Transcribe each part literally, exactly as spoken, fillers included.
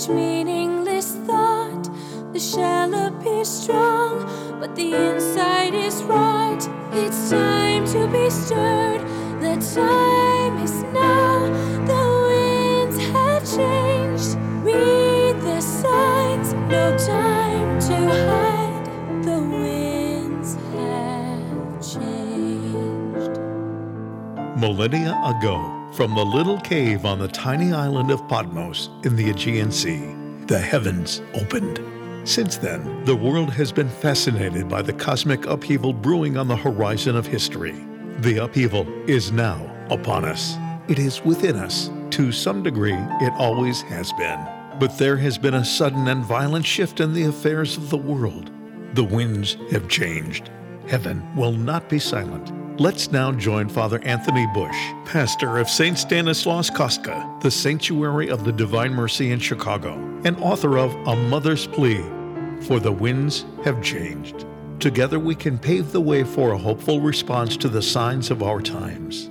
each meaningless thought. The shell appears strong, but the inside is rot. It's time to be stirred. The time is now. The winds have changed. Read the signs. No time to hide. The winds have changed. Millennia ago, from the little cave on the tiny island of Patmos in the Aegean Sea, the heavens opened. Since then, the world has been fascinated by the cosmic upheaval brewing on the horizon of history. The upheaval is now upon us. It is within us. To some degree, it always has been. But there has been a sudden and violent shift in the affairs of the world. The winds have changed. Heaven will not be silent. Let's now join Father Anthony Bush, pastor of Saint Stanislaus Kostka, the Sanctuary of the Divine Mercy in Chicago, and author of A Mother's Plea, For the Winds Have Changed. Together we can pave the way for a hopeful response to the signs of our times.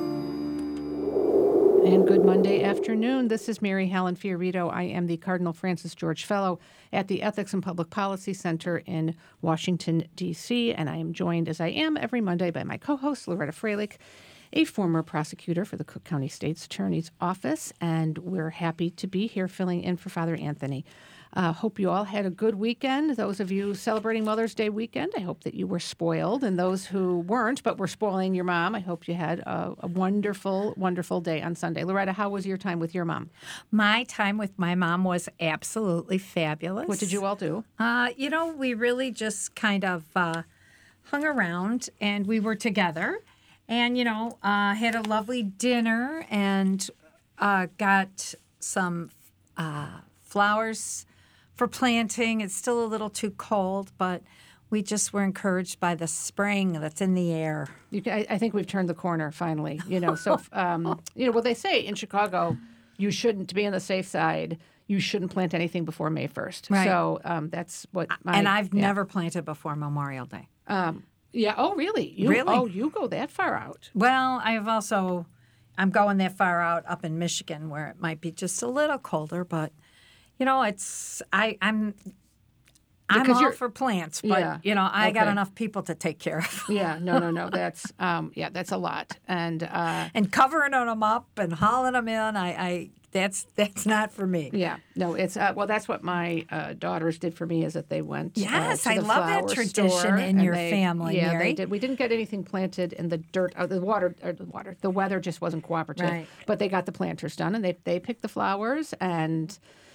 And good Monday afternoon. This is Mary Helen Fiorito. I am the Cardinal Francis George Fellow at the Ethics and Public Policy Center in Washington, D C, and I am joined, as I am every Monday, by my co-host, Loretta Freilich, a former prosecutor for the Cook County State's Attorney's Office, and we're happy to be here filling in for Father Anthony. Uh, hope you all had a good weekend. Those of you celebrating Mother's Day weekend, I hope that you were spoiled. And those who weren't but were spoiling your mom, I hope you had a, a wonderful, wonderful day on Sunday. Loretta, how was your time with your mom? My time with my mom was absolutely fabulous. What did you all do? Uh, you know, we really just kind of uh, hung around, and we were together. And, you know, uh, had a lovely dinner and uh, got some uh, flowers for planting. It's still a little too cold, but we just were encouraged by the spring that's in the air. You, I, I think we've turned the corner finally. You know, so um, you know, well, they say in Chicago, you shouldn't, to be on the safe side, you shouldn't plant anything before May first. Right. So um, that's what. My, and I've yeah. never planted before Memorial Day. Um, yeah. Oh, really? You, really? Oh, you go that far out? Well, I have also. I'm going that far out up in Michigan, where it might be just a little colder, but. You know, it's I, I'm I'm Because all you're- for plants, but Yeah. you know, I got Okay. enough people to take care of. Yeah. No, no, no. That's um, yeah, that's a lot. And uh, And covering them up and hauling them in, I, I that's that's not for me. yeah, no, it's uh, well, that's what my uh, daughters did for me. Is that they went. Yes, uh, to I the love that flower tradition store, in and your they- family, Yeah, Mary. they did. We didn't get anything planted in the dirt. Uh, the water, or the water, the weather just wasn't cooperative. Right. But they got the planters done, and they they picked the flowers, and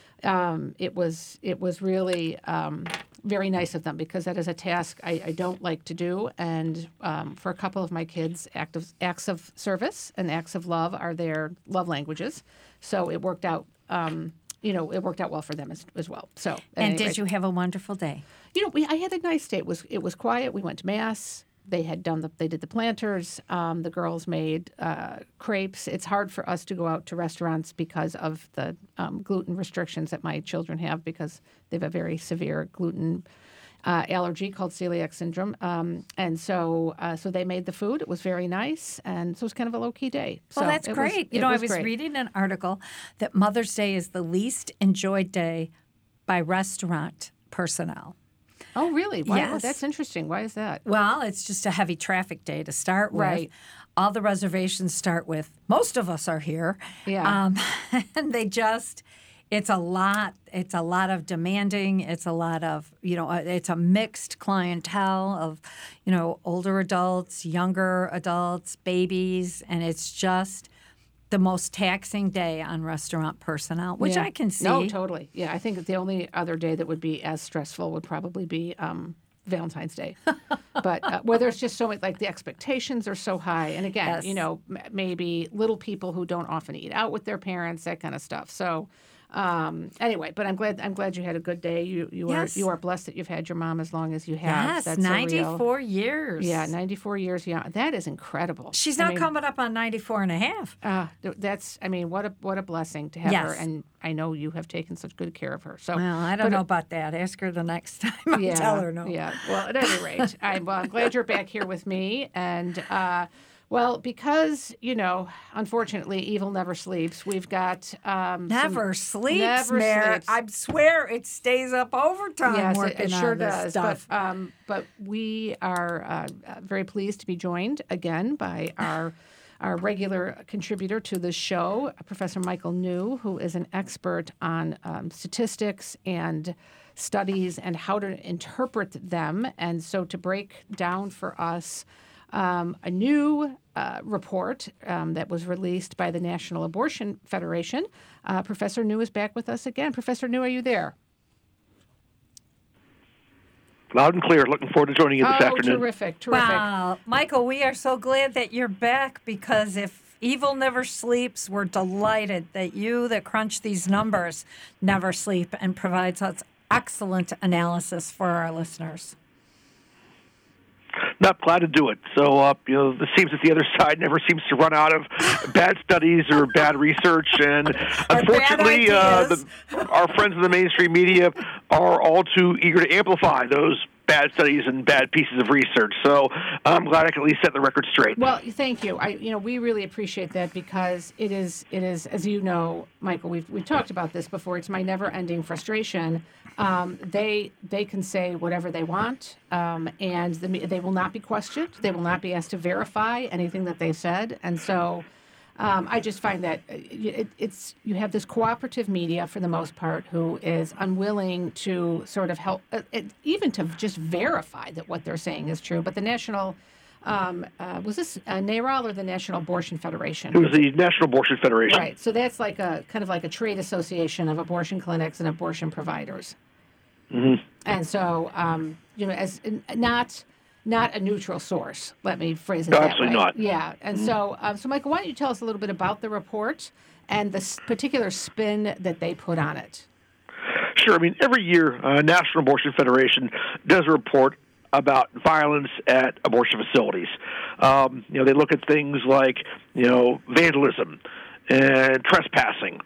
um, it was it was really um, very nice of them, because that is a task I, I don't like to do. And um, for a couple of my kids, act of, acts of service and acts of love are their love languages. So it worked out. Um, you know, it worked out well for them as, as well. So, at And any did rate, you have a wonderful day? you know, we I had a nice day. It was it was quiet. We went to mass. They had done the they did the planters. Um, the girls made uh, crepes. It's hard for us to go out to restaurants because of the um, gluten restrictions that my children have, because they have a very severe gluten uh, allergy called celiac syndrome. Um, and so uh, so they made the food. It was very nice, and so it was kind of a low key day. So Well, that's it was- great. you it know, I was great. reading an article that Mother's Day is the least enjoyed day by restaurant personnel. Oh, really? Why, Yes. That's interesting. Why is that? Well, it's just a heavy traffic day to start with. Right. All the reservations start with, most of us are here. Yeah. Um, and they just, it's a lot. It's a lot of demanding. It's a lot of, you know, uh, it's a mixed clientele of, you know, older adults, younger adults, babies. And it's just the most taxing day on restaurant personnel, which Yeah. I can see. No, totally. Yeah, I think that the only other day that would be as stressful would probably be um, Valentine's Day. But uh, where there's just so much, like the expectations are so high. And again, Yes. you know, m- maybe little people who don't often eat out with their parents, that kind of stuff. So um, anyway, but I'm glad I'm glad you had a good day. You you Yes. are you are blessed that you've had your mom as long as you have. Yes, That's a real- ninety-four years. Yeah, ninety-four years. Yeah, that is incredible. She's I now mean, coming up on ninety-four and a half. Uh, th- that's, I mean, what a what a blessing to have her, Yes. and I know you have taken such good care of her. So, Well, I don't but, know uh, about that. Ask her the next time I yeah, tell her no. Yeah. Well, at any rate, I'm, well, I'm glad you're back here with me, and uh, Well, because, you know, unfortunately, evil never sleeps, we've got... Um, Never some, sleeps, never Mary. sleeps. I swear it stays up overtime Yes, it, working it sure on this does. stuff. But, um, but we are uh, very pleased to be joined again by our our regular contributor to the show, Professor Michael New, who is an expert on um, statistics and studies and how to interpret them. And so to break down for us um, a new uh, report um, that was released by the National Abortion Federation, uh, Professor New is back with us again. Professor New, are you there? Loud and clear. Looking forward to joining you this oh, afternoon. terrific, terrific. Wow. Michael, we are so glad that you're back because if evil never sleeps, we're delighted that you that crunch these numbers never sleep and provides us excellent analysis for our listeners. Not glad to do it. So, uh, you know, it seems that the other side never seems to run out of bad studies or bad research. And unfortunately, uh, the, our friends in the mainstream media are all too eager to amplify those bad studies and bad pieces of research. So I'm glad I can at least set the record straight. Well, thank you. I, you know, we really appreciate that because it is, it is, as you know, Michael, we've we've talked about this before. It's my never-ending frustration. Um, they they can say whatever they want, um, and the, they will not be questioned. They will not be asked to verify anything that they said, and so. Um, I just find that it, it's you have this cooperative media for the most part who is unwilling to sort of help, uh, it, even to just verify that what they're saying is true. But the National, um, uh, was this uh, NARAL or the National Abortion Federation? It was the National Abortion Federation. Right. So that's like a kind of like a trade association of abortion clinics and abortion providers. Mm-hmm. And so, um, you know, as not. Not a neutral source. Let me phrase it no, that absolutely way. not. Yeah, and mm-hmm. so, um, so Michael, why don't you tell us a little bit about the report and the s- particular spin that they put on it? Sure. I mean, every year, uh, National Abortion Federation does a report about violence at abortion facilities. Um, you know, they look at things like, you know, vandalism and trespassing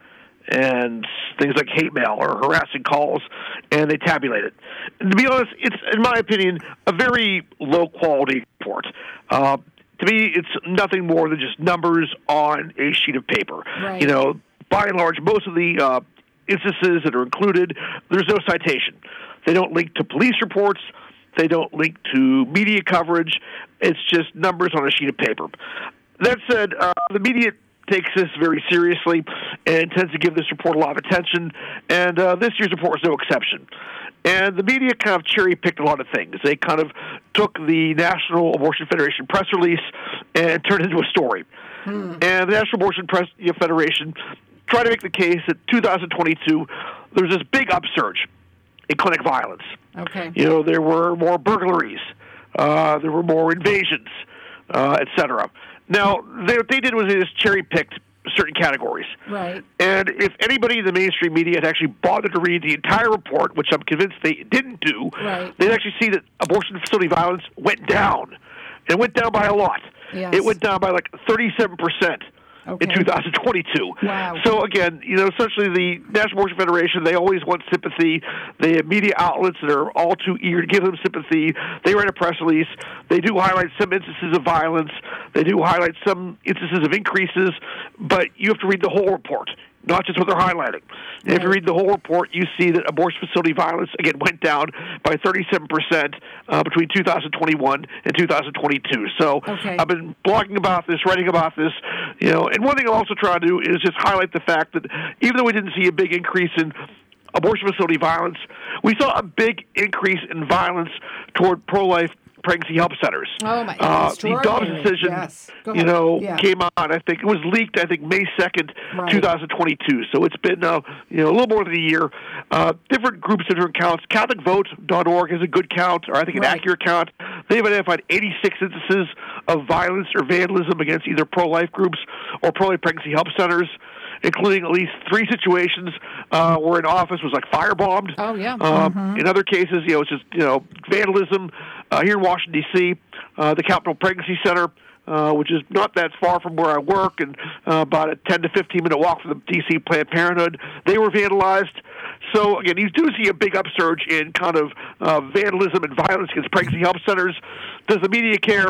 and things like hate mail or harassing calls, and they tabulate it. And to be honest, it's, in my opinion, a very low-quality report. Uh, to me, it's nothing more than just numbers on a sheet of paper. Right. You know, by and large, most of the uh, instances that are included, there's no citation. They don't link to police reports. They don't link to media coverage. It's just numbers on a sheet of paper. That said, uh, the media takes this very seriously and tends to give this report a lot of attention, and uh, this year's report was no exception. And the media kind of cherry-picked a lot of things. They kind of took the National Abortion Federation press release and turned it into a story. Hmm. And the National Abortion Press Federation tried to make the case that two thousand twenty-two, there was this big upsurge in clinic violence. Okay. You know, there were more burglaries, uh, there were more invasions, uh, et cetera. Now, they, what they did was they just cherry-picked certain categories. Right. And if anybody in the mainstream media had actually bothered to read the entire report, which I'm convinced they didn't do, right. they'd actually see that abortion facility violence went down. And it went down by a lot. Yes. It went down by like thirty-seven percent. Okay. In two thousand twenty-two. Wow. So again, you know, essentially the National Abortion Federation, they always want sympathy. They have media outlets that are all too eager to give them sympathy. They write a press release. They do highlight some instances of violence. They do highlight some instances of increases, but you have to read the whole report, not just what they're highlighting. And if you read the whole report, you see that abortion facility violence, again, went down by thirty-seven percent uh, between two thousand twenty-one and two thousand twenty-two. So okay. I've been blogging about this, writing about this, you know, and one thing I'll also try to do is just highlight the fact that even though we didn't see a big increase in abortion facility violence, we saw a big increase in violence toward pro-life pregnancy help centers. Oh, my uh, The Dobbs decision, yes. you know, yeah. came on, I think, it was leaked, I think, May second, right. two thousand twenty-two. So it's been, uh, you know, a little more than a year. Uh, different groups, different counts. Catholic Vote dot org is a good count, or I think an right. accurate count. They've identified eighty-six instances of violence or vandalism against either pro-life groups or pro-life pregnancy help centers, including at least three situations uh, where an office was like firebombed. Oh, yeah. Uh, mm-hmm. In other cases, you know, it's just, you know, vandalism. Uh, here in Washington, D C, uh, the Capital Pregnancy Center, uh, which is not that far from where I work and uh, about a ten to fifteen minute walk from the D C Planned Parenthood, they were vandalized. So, again, you do see a big upsurge in kind of uh, vandalism and violence against pregnancy help centers. Does the media care?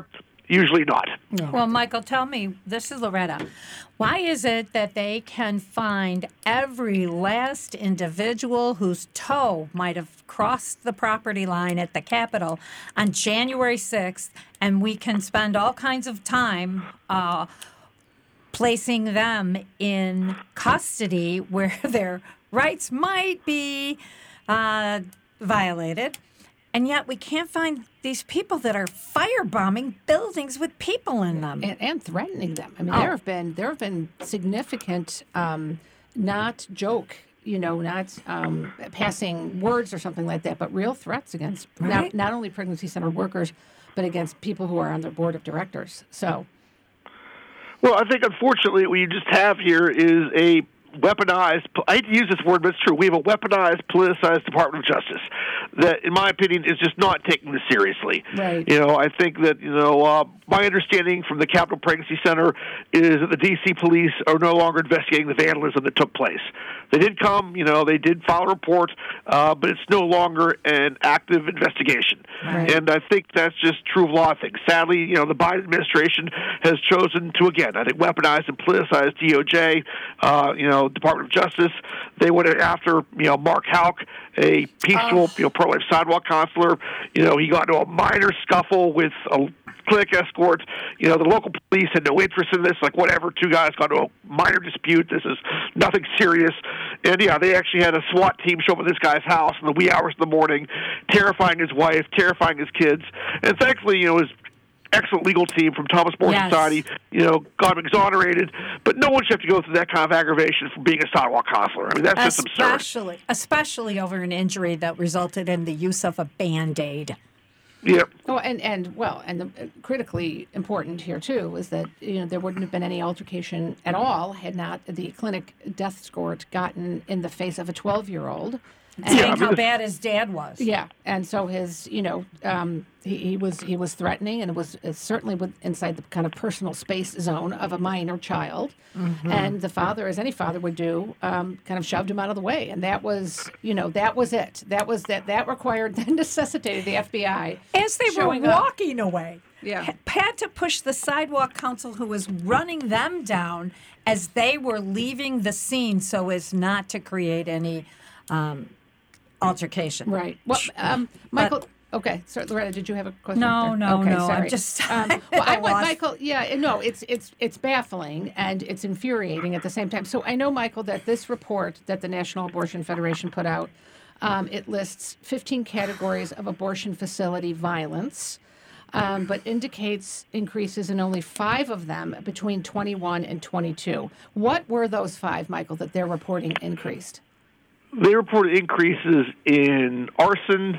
Usually not. Well, Michael, tell me, this is Loretta. Why is it that they can find every last individual whose toe might have crossed the property line at the Capitol on January sixth, and we can spend all kinds of time uh, placing them in custody where their rights might be uh, violated, and yet we can't find these people that are firebombing buildings with people in them and, and threatening them. I mean, Oh. there have been there have been significant, um, not joke, you know, not um, passing words or something like that, but real threats against Right. not, not only pregnancy center workers, but against people who are on their board of directors. So, Well, I think unfortunately what you just have here is a weaponized, I hate to use this word, but it's true. We have a weaponized, politicized Department of Justice that, in my opinion, is just not taking this seriously. Right. You know, I think that, you know, uh, my understanding from the Capitol Pregnancy Center is that the D C police are no longer investigating the vandalism that took place. They did come, you know, they did file a report, uh, but it's no longer an active investigation. Right. And I think that's just true of a lot of things. Sadly, you know, the Biden administration has chosen to, again, I think, weaponize and politicize D O J, uh, you know, Department of Justice. They went after, you know, Mark Houck, a peaceful, Oh. you know, pro-life sidewalk counselor. You know, he got into a minor scuffle with a clinic escort. You know, the local police had no interest in this. Like, whatever, two guys got into a minor dispute. This is nothing serious. And, yeah, they actually had a SWAT team show up at this guy's house in the wee hours of the morning, terrifying his wife, terrifying his kids. And thankfully, you know, his excellent legal team from Thomas More Yes. Society, you know, got him exonerated. But no one should have to go through that kind of aggravation for being a sidewalk counselor. I mean, that's just absurd. especially, especially over an injury that resulted in the use of a Band-Aid. Yeah. oh, and, and well, and the, uh, critically important here too is that you know there wouldn't have been any altercation at all had not the clinic death escort gotten in the face of a twelve-year-old. Saying I mean, how this- bad his dad was. Yeah, and so his, you know, um, he, he was he was threatening, and it was uh, certainly with, inside the kind of personal space zone of a minor child. And the father, as any father would do, um, kind of shoved him out of the way, and that was, you know, that was it. That was that that required that necessitated the F B I As they were showing up. walking away, Yeah. ha- had to push the sidewalk counsel who was running them down as they were leaving the scene so as not to create any um, altercation. Right. Well, um, Michael. Okay, so Loretta, did you have a question? No, there? no, okay, no, I'm Sorry. just- Um, well, I I want lost- Michael. Yeah, no, it's it's it's baffling and it's infuriating at the same time. So I know, Michael, that this report that the National Abortion Federation put out, um, it lists fifteen categories of abortion facility violence, um, but indicates increases in only five of them between twenty-one and twenty-two. What were those five, Michael, that they're reporting increased? They reported increases in arson,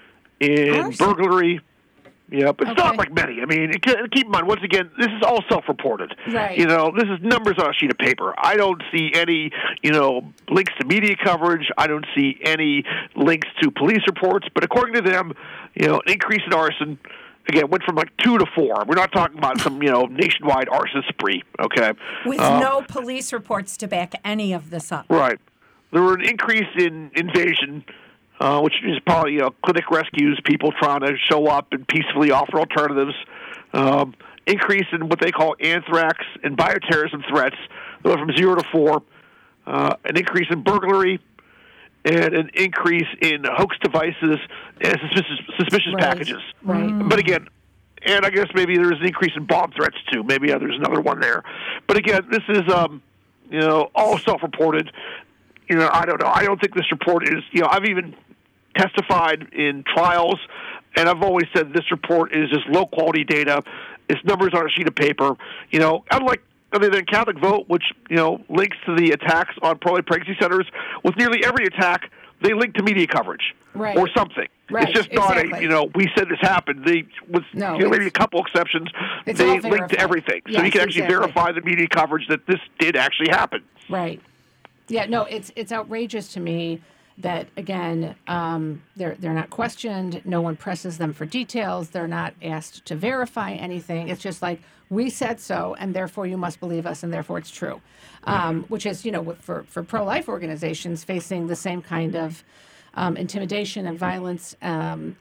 in Arson? burglary. Yeah, but it's not Okay. like many. I mean, it- keep in mind, once again, this is all self-reported. Right. You know, this is numbers on a sheet of paper. I don't see any, you know, links to media coverage. I don't see any links to police reports. But according to them, you know, an increase in arson, again, went from like two to four. We're not talking about some, you know, nationwide arson spree, okay? With Uh, no police reports to back any of this up. Right. There were an increase in invasion, uh, which is probably, you know, clinic rescues, people trying to show up and peacefully offer alternatives. Um, increase in what they call anthrax and bioterrorism threats. They went from zero to four. Uh, an increase in burglary, and an increase in hoax devices and suspicious, suspicious Right. packages. Right. But again, and I guess maybe there's an increase in bomb threats too. Maybe uh, there's another one there. But again, this is, um, you know, all self-reported. You know, I don't know. I don't think this report is, you know, I've even testified in trials, and I've always said this report is just low-quality data. It's numbers on a sheet of paper. You know, unlike other than Catholic Vote, which, you know, links to the attacks on pro-life pregnancy centers, with nearly every attack, they link to media coverage Right. or something. Right, It's just not exactly. a, you know, we said this happened. They, with No, you know, maybe a it's- couple exceptions, it's they all link to verified. everything. So you Yes, can actually exactly. verify the media coverage that this did actually happen. Right. Yeah, no, it's it's outrageous to me that, again, um, they're they're not questioned. No one presses them for details. They're not asked to verify anything. It's just like, we said so, and therefore you must believe us, and therefore it's true. Um, which is, you know, for, for pro-life organizations facing the same kind of um, intimidation and violence. Um, and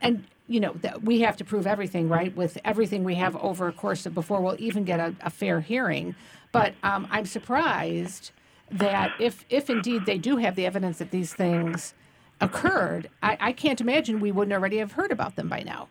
you know, that we have to prove everything, right? With everything we have over a course of before we'll even get a, a fair hearing. But um, I'm surprised that if if indeed they do have the evidence that these things occurred, I, I can't imagine we wouldn't already have heard about them by now.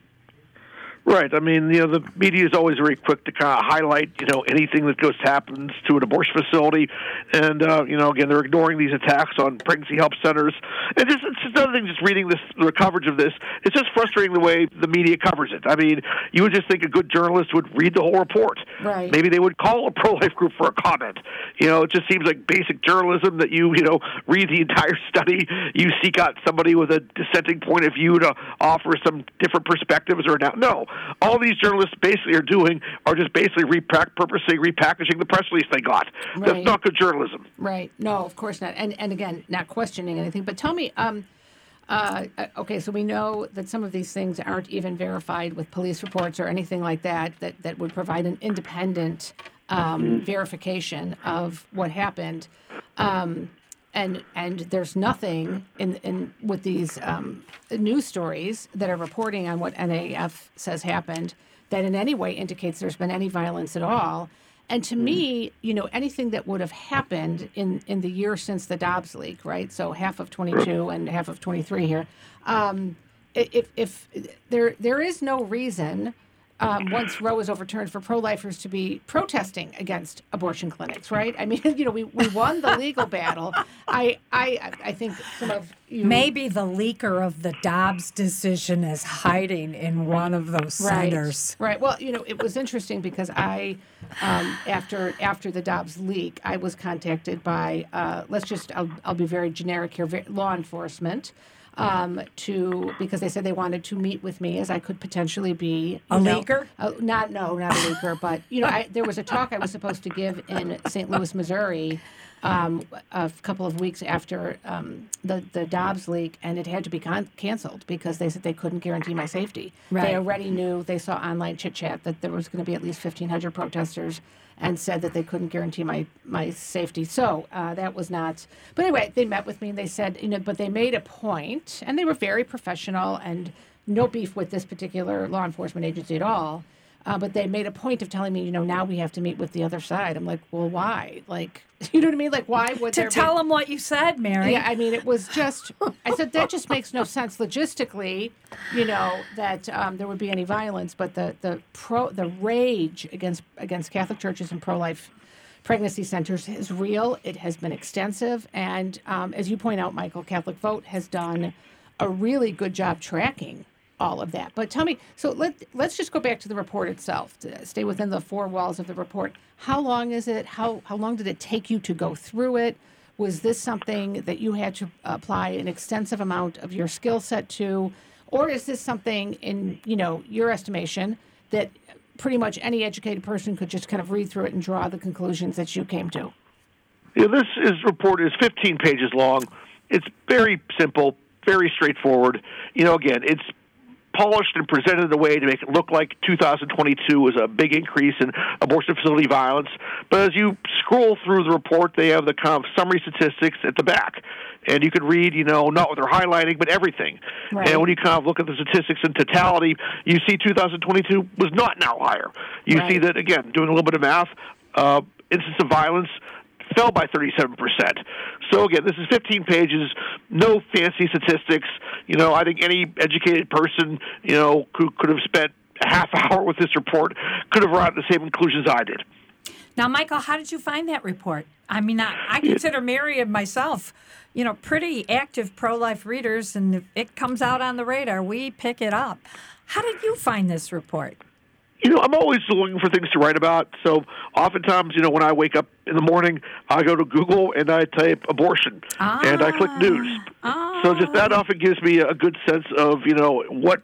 Right. I mean, you know, the media is always very quick to kind of highlight, you know, anything that goes happens to an abortion facility. And, uh, you know, again, they're ignoring these attacks on pregnancy help centers. And just, it's just another thing, just reading this, the coverage of this, it's just frustrating the way the media covers it. I mean, you would just think a good journalist would read the whole report. Right. Maybe they would call a pro-life group for a comment. You know, it just seems like basic journalism that you, you know, read the entire study, you seek out somebody with a dissenting point of view to offer some different perspectives or not. No. All these journalists basically are doing are just basically repack, purposely repackaging the press release they got. Right. That's not good journalism. Right. No, of course not. And and again, not questioning anything. But tell me, um, uh, okay, so we know that some of these things aren't even verified with police reports or anything like that, that, that would provide an independent um, verification of what happened. Um, And and there's nothing in in with these um, news stories that are reporting on what N A F says happened that in any way indicates there's been any violence at all. And to me, you know, anything that would have happened in, in the year since the Dobbs leak, right? So half of twenty-two and half of twenty-three here. Um, if if there there is no reason. Um, once Roe was overturned, for pro-lifers to be protesting against abortion clinics, right? I mean, you know, we, we won the legal battle. I I I think some of you... Maybe the leaker of the Dobbs decision is hiding in one of those right, centers. Right. Well, you know, it was interesting because I, um, after after the Dobbs leak, I was contacted by, uh, let's just, I'll, I'll be very generic here, law enforcement. Um, to because they said they wanted to meet with me as I could potentially be a know, leaker. Uh, not no, not a leaker, but you know, I, there was a talk I was supposed to give in Saint Louis, Missouri, um, a couple of weeks after um, the the Dobbs leak, and it had to be con- canceled because they said they couldn't guarantee my safety. Right. They already knew. They saw online chit chat that there was going to be at least fifteen hundred protesters. And said that they couldn't guarantee my, my safety. So uh, that was not. But anyway, they met with me and they said, you know, but they made a point, and they were very professional and no beef with this particular law enforcement agency at all. Uh, but they made a point of telling me, you know, now we have to meet with the other side. I'm like, well, why? Like, you know what I mean? Like, why would to there tell be... them what you said, Mary? Yeah, I mean, it was just. I said that just makes no sense logistically. You know that um, there would be any violence, but the the pro the rage against against Catholic churches and pro-life pregnancy centers is real. It has been extensive, and um, as you point out, Michael, Catholic Vote has done a really good job tracking all of that. But tell me, so let, let's just go back to the report itself, to stay within the four walls of the report. How long is it? How how long did it take you to go through it? Was this something that you had to apply an extensive amount of your skill set to? Or is this something, in you know your estimation, that pretty much any educated person could just kind of read through it and draw the conclusions that you came to? Yeah, this is report is fifteen pages long. It's very simple, very straightforward. You know, again, it's polished and presented in a way to make it look like two thousand twenty-two was a big increase in abortion facility violence. But as you scroll through the report, they have the kind of summary statistics at the back. And you could read, you know, not what they're highlighting, but everything. Right. And when you kind of look at the statistics in totality, you see two thousand twenty-two was not an outlier. You right. see that, again, doing a little bit of math, uh, incidence of violence fell by thirty-seven percent. So, again, this is fifteen pages, no fancy statistics. You know, I think any educated person, you know, who could have spent a half hour with this report could have arrived at the same conclusions I did. Now, Michael, how did you find that report? I mean, I, I consider Mary and myself, you know, pretty active pro-life readers, and if it comes out on the radar, we pick it up. How did you find this report? You know, I'm always looking for things to write about. So oftentimes, you know, when I wake up in the morning, I go to Google and I type abortion, ah, and I click news. Ah. So just that often gives me a good sense of, you know, what's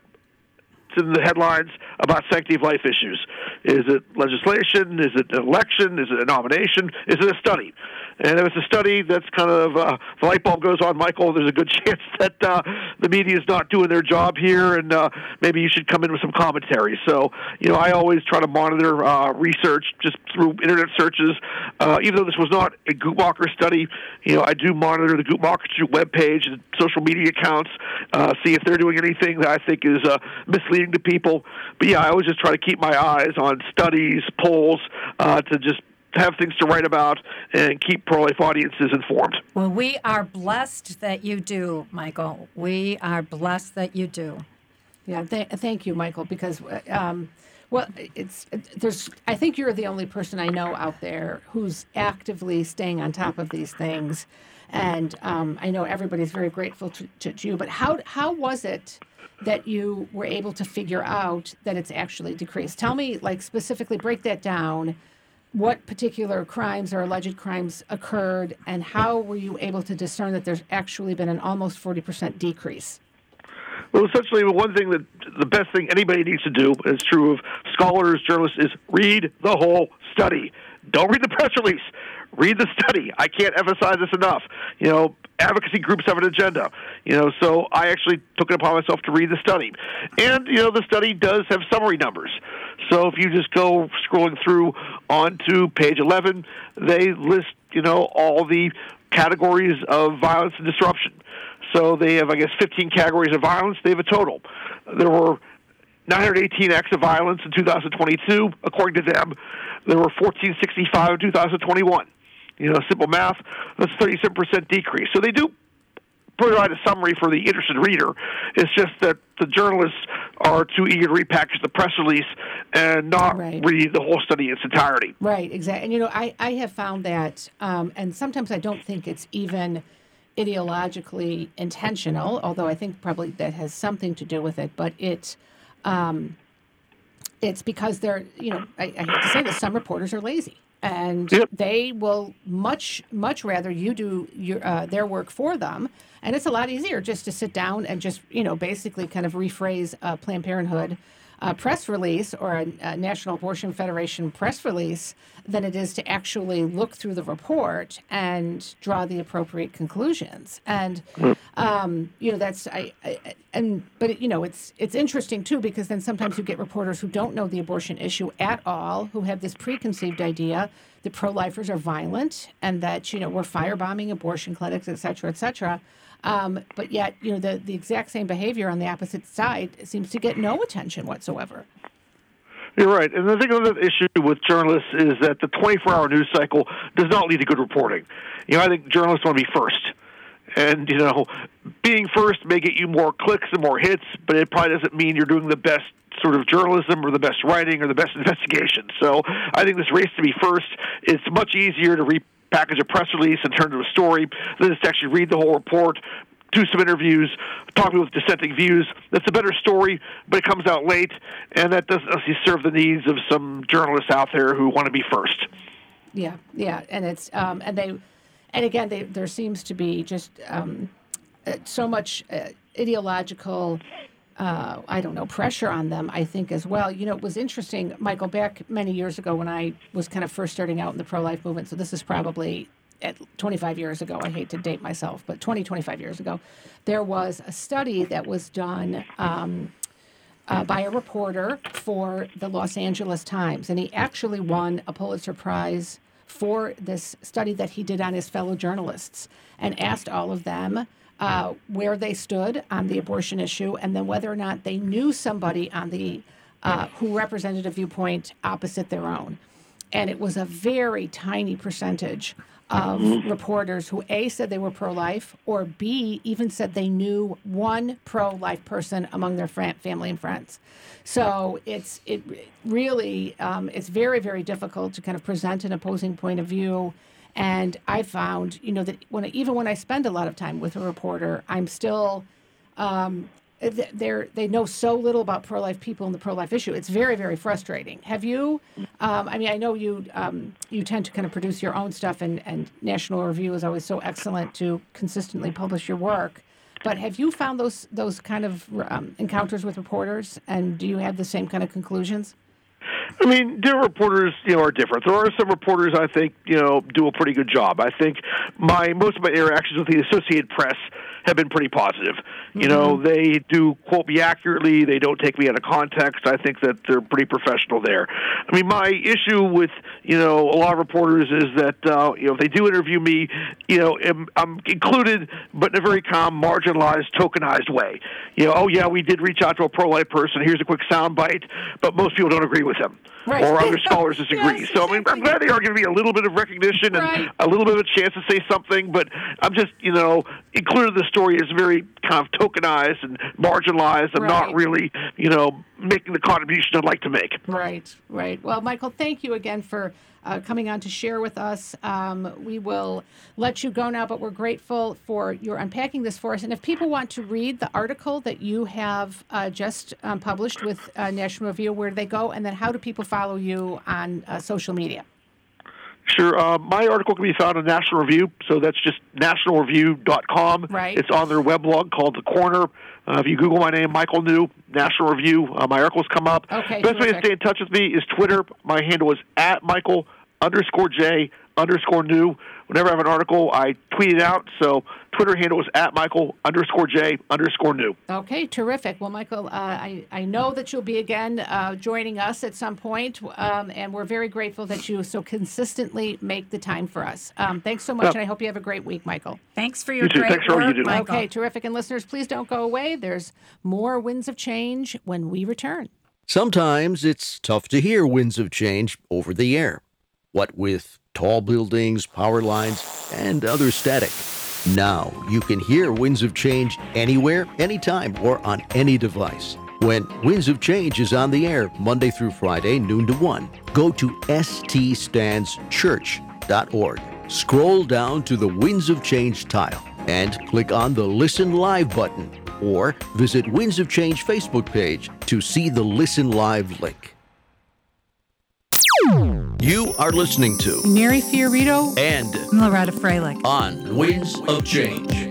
in the headlines about sanctity of life issues. Is it legislation? Is it an election? Is it a nomination? Is it a study? And if it's a study that's kind of, uh, the light bulb goes on, Michael, there's a good chance that uh, the media is not doing their job here, and uh, maybe you should come in with some commentary. So, you know, I always try to monitor uh, research just through internet searches. Uh, even though this was not a Guttmacher study, you know, I do monitor the Guttmacher Institute webpage and social media accounts, uh, see if they're doing anything that I think is uh, misleading to people. But, yeah, I always just try to keep my eyes on studies, polls, uh, to just have things to write about and keep pro-life audiences informed. Well, we are blessed that you do, Michael. We are blessed that you do. Yeah, th- thank you, Michael, because, um, well, it's there's. I think you're the only person I know out there who's actively staying on top of these things, and um, I know everybody's very grateful to, to, to you. But how how was it that you were able to figure out that it's actually decreased? Tell me, like, specifically, break that down. What particular crimes or alleged crimes occurred, and how were you able to discern that there's actually been an almost forty percent decrease? Well, essentially, one thing that the best thing anybody needs to do, and it's true of scholars, journalists, is read the whole study. Don't read the press release. Read the study. I can't emphasize this enough. You know, advocacy groups have an agenda. You know, so I actually took it upon myself to read the study. And, you know, the study does have summary numbers. So if you just go scrolling through onto page eleven, they list, you know, all the categories of violence and disruption. So they have, I guess, fifteen categories of violence. They have a total. There were nine hundred eighteen acts of violence in two thousand twenty-two, according to them. There were one thousand four hundred sixty-five in two thousand twenty-one. You know, simple math, that's a thirty-seven percent decrease. So they do provide a summary for the interested reader. It's just that the journalists are too eager to repackage the press release and not Right. read the whole study in its entirety. Right, exactly. And, you know, I, I have found that, um, and sometimes I don't think it's even ideologically intentional, although I think probably that has something to do with it, but it, um, it's because they're, you know, I, I hate to say this, some reporters are lazy. And Yep. they will much, much rather you do your uh, their work for them. And it's a lot easier just to sit down and just, you know, basically kind of rephrase a Planned Parenthood uh, press release or a, a National Abortion Federation press release than it is to actually look through the report and draw the appropriate conclusions. And, um, you know, that's, I, I and, but, you know, it's it's interesting, too, because then sometimes you get reporters who don't know the abortion issue at all, who have this preconceived idea that pro-lifers are violent and that, you know, we're firebombing abortion clinics, et cetera, et cetera. Um, but yet, you know, the, the exact same behavior on the opposite side seems to get no attention whatsoever. You're right. And the thing of the issue with journalists is that the twenty-four hour news cycle does not lead to good reporting. You know, I think journalists want to be first. And, you know, being first may get you more clicks and more hits, but it probably doesn't mean you're doing the best sort of journalism or the best writing or the best investigation. So I think this race to be first is much easier to repackage a press release and turn to a story than just actually read the whole report, do some interviews, talk to people with dissenting views. That's a better story, but it comes out late, and that doesn't necessarily serve the needs of some journalists out there who want to be first. Yeah, yeah, and it's um, and they, and again, they, there seems to be just um, uh, so much uh, ideological, uh, I don't know, pressure on them. I think as well. You know, it was interesting, Michael, back many years ago when I was kind of first starting out in the pro-life movement. So this is probably at twenty-five years ago. I hate to date myself, but twenty, twenty-five years ago, there was a study that was done um, uh, by a reporter for the Los Angeles Times, and he actually won a Pulitzer Prize for this study that he did on his fellow journalists and asked all of them uh, where they stood on the abortion issue and then whether or not they knew somebody on the uh, who represented a viewpoint opposite their own. And it was a very tiny percentage of reporters who A, said they were pro-life, or B, even said they knew one pro-life person among their fr- family and friends. So it's it really, um, it's very, very difficult to kind of present an opposing point of view. And I found, you know, that when even when I spend a lot of time with a reporter, I'm still, um, they're, they know so little about pro-life people and the pro-life issue. It's very, very frustrating. Have you, um, I mean, I know you um, you tend to kind of produce your own stuff, and, and National Review is always so excellent to consistently publish your work. But have you found those those kind of um, encounters with reporters, and do you have the same kind of conclusions? I mean, different reporters, you know, are different. There are some reporters I think, you know, do a pretty good job. I think my most of my interactions with the Associated Press have been pretty positive. Mm-hmm. You know, they do quote me accurately. They don't take me out of context. I think that they're pretty professional there. I mean, my issue with, you know, a lot of reporters is that, uh, you know, if they do interview me, you know, I'm, I'm included, but in a very calm, marginalized, tokenized way. You know, oh, yeah, we did reach out to a pro-life person. Here's a quick soundbite, but most people don't agree with him. Right. Or other scholars disagree. Yes, so I mean, I'm glad they are giving me a little bit of recognition and right. a little bit of a chance to say something, but I'm just, you know, included in the story is very kind of tokenized and marginalized. I'm right. not really, you know, making the contribution I'd like to make. Right, right. Well, Michael, thank you again for uh, coming on to share with us. Um, we will let you go now, but we're grateful for your unpacking this for us. And if people want to read the article that you have uh, just um, published with uh, National Review, where do they go? And then how do people follow you on uh, social media? Sure. Uh, my article can be found on National Review, so that's just national review dot com. Right. It's on their weblog called The Corner. Uh, if you Google my name, Michael New, National Review, uh, my articles come up. Okay, Best way to terrific. stay in touch with me is Twitter. My handle is at Michael underscore J underscore New. Whenever I have an article, I tweet it out. So Twitter handle is at Michael underscore J underscore New. Okay, terrific. Well, Michael, uh, I, I know that you'll be again uh, joining us at some point, um, and we're very grateful that you so consistently make the time for us. Um, thanks so much, Yep. and I hope you have a great week, Michael. Thanks for your You too. great Thanks for all work, you do. Michael. Okay, terrific. And listeners, please don't go away. There's more Winds of Change when we return. Sometimes it's tough to hear Winds of Change over the air. What with tall buildings, power lines, and other static. Now you can hear Winds of Change anywhere, anytime, or on any device. When Winds of Change is on the air Monday through Friday, noon to one, go to s t stands church dot org. Scroll down to the Winds of Change tile and click on the Listen Live button, or visit Winds of Change Facebook page to see the Listen Live link. You are listening to Mary Fiorito and Loretta Freilich. on Winds of Change.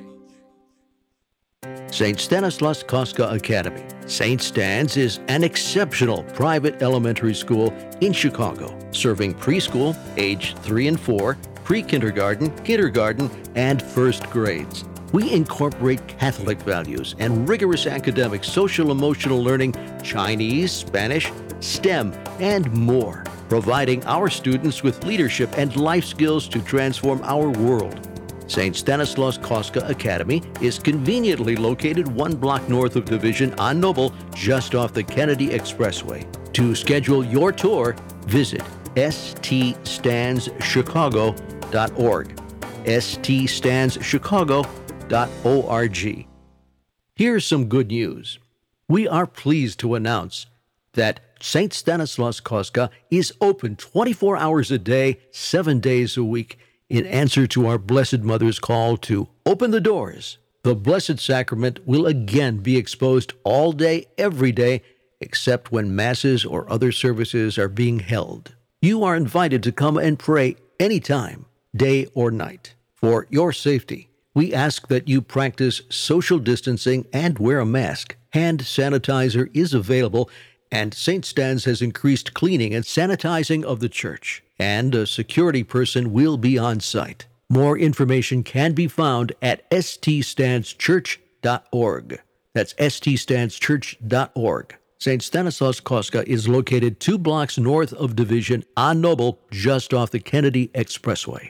Saint Stanislaus Kostka Academy. Saint Stan's is an exceptional private elementary school in Chicago, serving preschool, age three and four, pre-kindergarten, kindergarten, and first grades. We incorporate Catholic values and rigorous academic social-emotional learning, Chinese, Spanish, STEM, and more, providing our students with leadership and life skills to transform our world. Saint Stanislaus Kostka Academy is conveniently located one block north of Division on Noble, just off the Kennedy Expressway. To schedule your tour, visit s t stands chicago dot org. s t stands chicago dot org. Here's some good news. We are pleased to announce that Saint Stanislaus Kostka is open twenty-four hours a day, seven days a week, in answer to our Blessed Mother's call to open the doors. The Blessed Sacrament will again be exposed all day, every day, except when masses or other services are being held. You are invited to come and pray anytime, day or night. For your safety, we ask that you practice social distancing and wear a mask. Hand sanitizer is available, and Saint Stan's has increased cleaning and sanitizing of the church, and a security person will be on site. More information can be found at s t stands church dot org. That's s t stands church dot org. Saint Stanislaus Kostka is located two blocks north of Division on Noble, just off the Kennedy Expressway.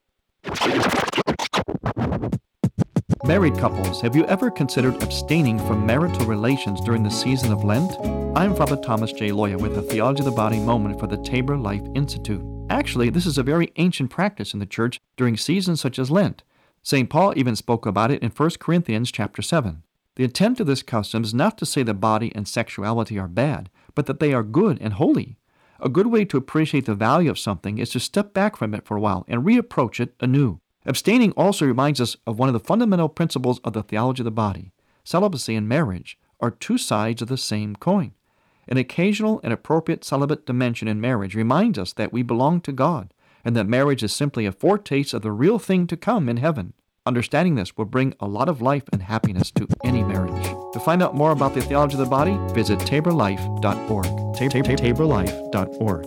Married couples, have you ever considered abstaining from marital relations during the season of Lent? I'm Father Thomas J. Loya with a Theology of the Body moment for the Tabor Life Institute. Actually, this is a very ancient practice in the church during seasons such as Lent. Saint Paul even spoke about it in First Corinthians chapter seven. The intent of this custom is not to say that body and sexuality are bad, but that they are good and holy. A good way to appreciate the value of something is to step back from it for a while and reapproach it anew. Abstaining also reminds us of one of the fundamental principles of the theology of the body. Celibacy and marriage are two sides of the same coin. An occasional and appropriate celibate dimension in marriage reminds us that we belong to God, and that marriage is simply a foretaste of the real thing to come in heaven. Understanding this will bring a lot of life and happiness to any marriage. To find out more about the theology of the body, visit tabor life dot org. tabor life dot org.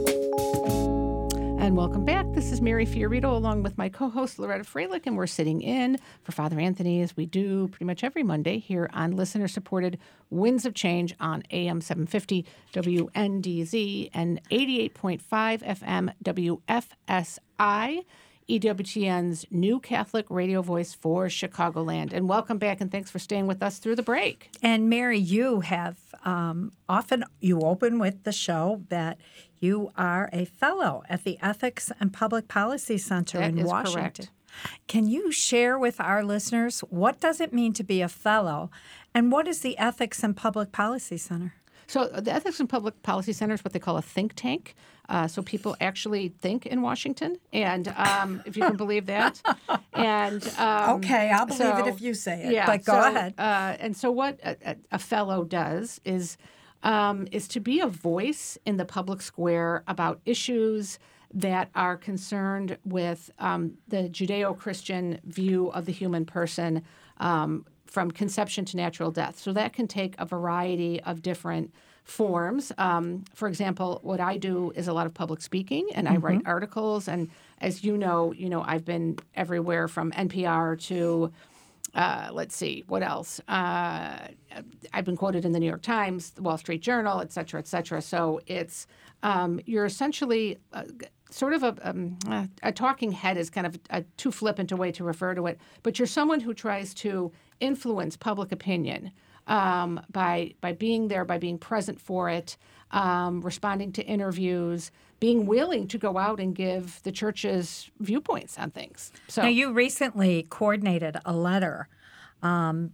And welcome back. This is Mary Fiorito along with my co-host Loretta Freilich, and we're sitting in for Father Anthony as we do pretty much every Monday here on listener-supported Winds of Change on A M seven fifty W N D Z and eighty-eight point five F M W F S I, E W T N's new Catholic radio voice for Chicagoland. And welcome back, and thanks for staying with us through the break. And Mary, you have um, often, you open with the show that you are a fellow at the Ethics and Public Policy Center That in is Washington. correct. Can you share with our listeners what does it mean to be a fellow, and what is the Ethics and Public Policy Center? So the Ethics and Public Policy Center is what they call a think tank. Uh, so people actually think in Washington, and um, if you can believe that. And um, Okay, I'll believe so- it if you say it, yeah, but go so, ahead. Uh, and so what a, a- a fellow does is um, is to be a voice in the public square about issues that are concerned with um, the Judeo-Christian view of the human person um, from conception to natural death. So that can take a variety of different forms. Um, for example, what I do is a lot of public speaking, and I write articles. And as you know, you know, I've been everywhere from N P R to Uh, let's see, what else? Uh, I've been quoted in the New York Times, the Wall Street Journal, et cetera, et cetera. So it's, um, you're essentially uh, sort of a, um, uh, a talking head is kind of a too flippant a way to refer to it, but you're someone who tries to influence public opinion um, by, by being there, by being present for it, um, responding to interviews, being willing to go out and give the church's viewpoints on things. So Now, you recently coordinated a letter um,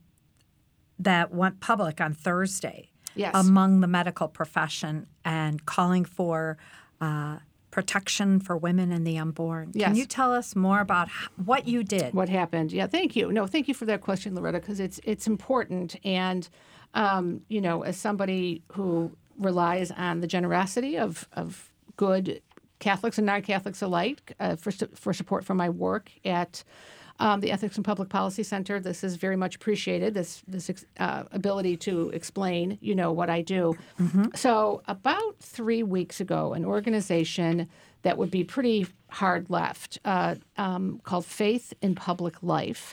that went public on Thursday Yes. among the medical profession and calling for uh, protection for women and the unborn. Yes. Can you tell us more about h- what you did? What happened? Yeah, thank you. No, thank you for that question, Loretta, because it's it's important. And, um, you know, as somebody who relies on the generosity of, of good Catholics and non-Catholics alike uh, for, su- for support for my work at um, the Ethics and Public Policy Center, this is very much appreciated, this this uh, ability to explain, you know, what I do. So about three weeks ago, an organization that would be pretty hard left uh, um, called Faith in Public Life.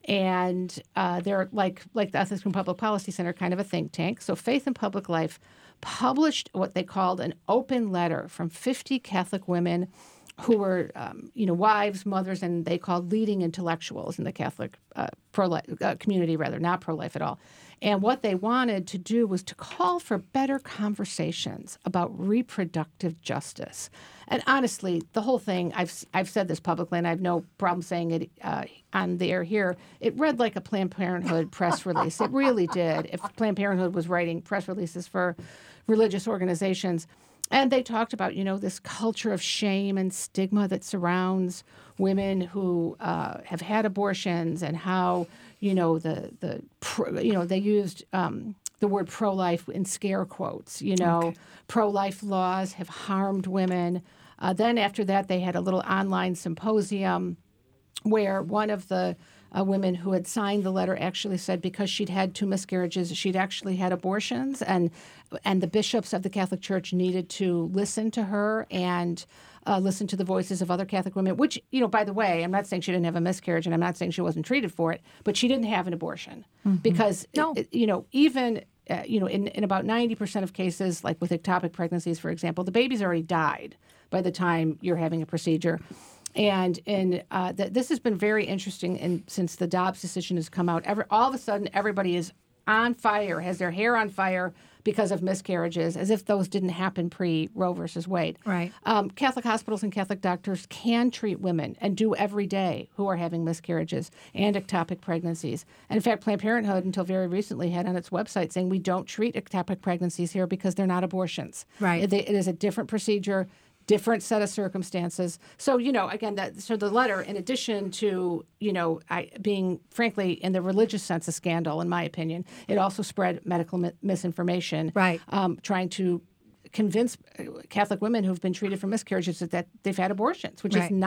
And uh, they're like like the Ethics and Public Policy Center, kind of a think tank. So Faith in Public Life published what they called an open letter from fifty Catholic women who were, um, you know, wives, mothers, and they called leading intellectuals in the Catholic uh, pro-life uh, community, rather, not pro-life at all. And what they wanted to do was to call for better conversations about reproductive justice. And honestly, the whole thing, I've I've said this publicly, and I have no problem saying it uh, on the air here, it read like a Planned Parenthood press release. It really did. If Planned Parenthood was writing press releases for religious organizations. And they talked about, you know, this culture of shame and stigma that surrounds women who uh, have had abortions, and how, you know, the the pro, you know they used um, the word pro-life in scare quotes. You know, okay. Pro-life laws have harmed women. Uh, then after that, they had a little online symposium where one of the uh, women who had signed the letter actually said because she'd had two miscarriages, she'd actually had abortions, and and the bishops of the Catholic Church needed to listen to her and uh, listen to the voices of other Catholic women, which, you know, by the way, I'm not saying she didn't have a miscarriage, and I'm not saying she wasn't treated for it, but she didn't have an abortion. Mm-hmm. Because, no. it, you know, even, uh, you know, in, in about ninety percent of cases, like with ectopic pregnancies, for example, the baby's already died by the time you're having a procedure. And in uh, th- this has been very interesting, and since the Dobbs decision has come out, every, all of a sudden everybody is on fire, has their hair on fire because of miscarriages, as if those didn't happen pre-Roe versus Wade. Right. Um, Catholic hospitals and Catholic doctors can treat women, and do every day, who are having miscarriages and ectopic pregnancies. And in fact, Planned Parenthood, until very recently, had on its website saying we don't treat ectopic pregnancies here because they're not abortions. Right. It, it is a different procedure, different set of circumstances. So, you know, again, that so the letter, in addition to, you know, I, being, frankly, in the religious sense, a scandal, in my opinion, it also spread medical mi- misinformation. Right. Um, trying to convince Catholic women who've been treated for miscarriages that they've had abortions, which right. is not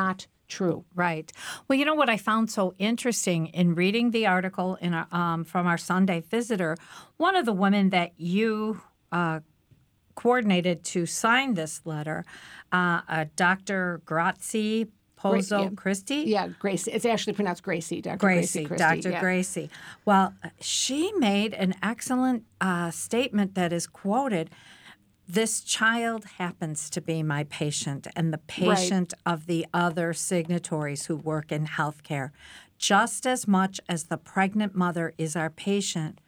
true. Right. Well, you know what I found so interesting in reading the article in our, um, from our Sunday Visitor, one of the women that you uh, coordinated to sign this letter, uh, uh, Doctor Grazie Pozzo yeah. Christie. Yeah, Gracie. It's actually pronounced Gracie, Doctor Gracie, Gracie Christie. Doctor yeah. Gracie. Well, she made an excellent uh, statement that is quoted. This child happens to be my patient and the patient right. of the other signatories who work in healthcare. Just as much as the pregnant mother is our patient,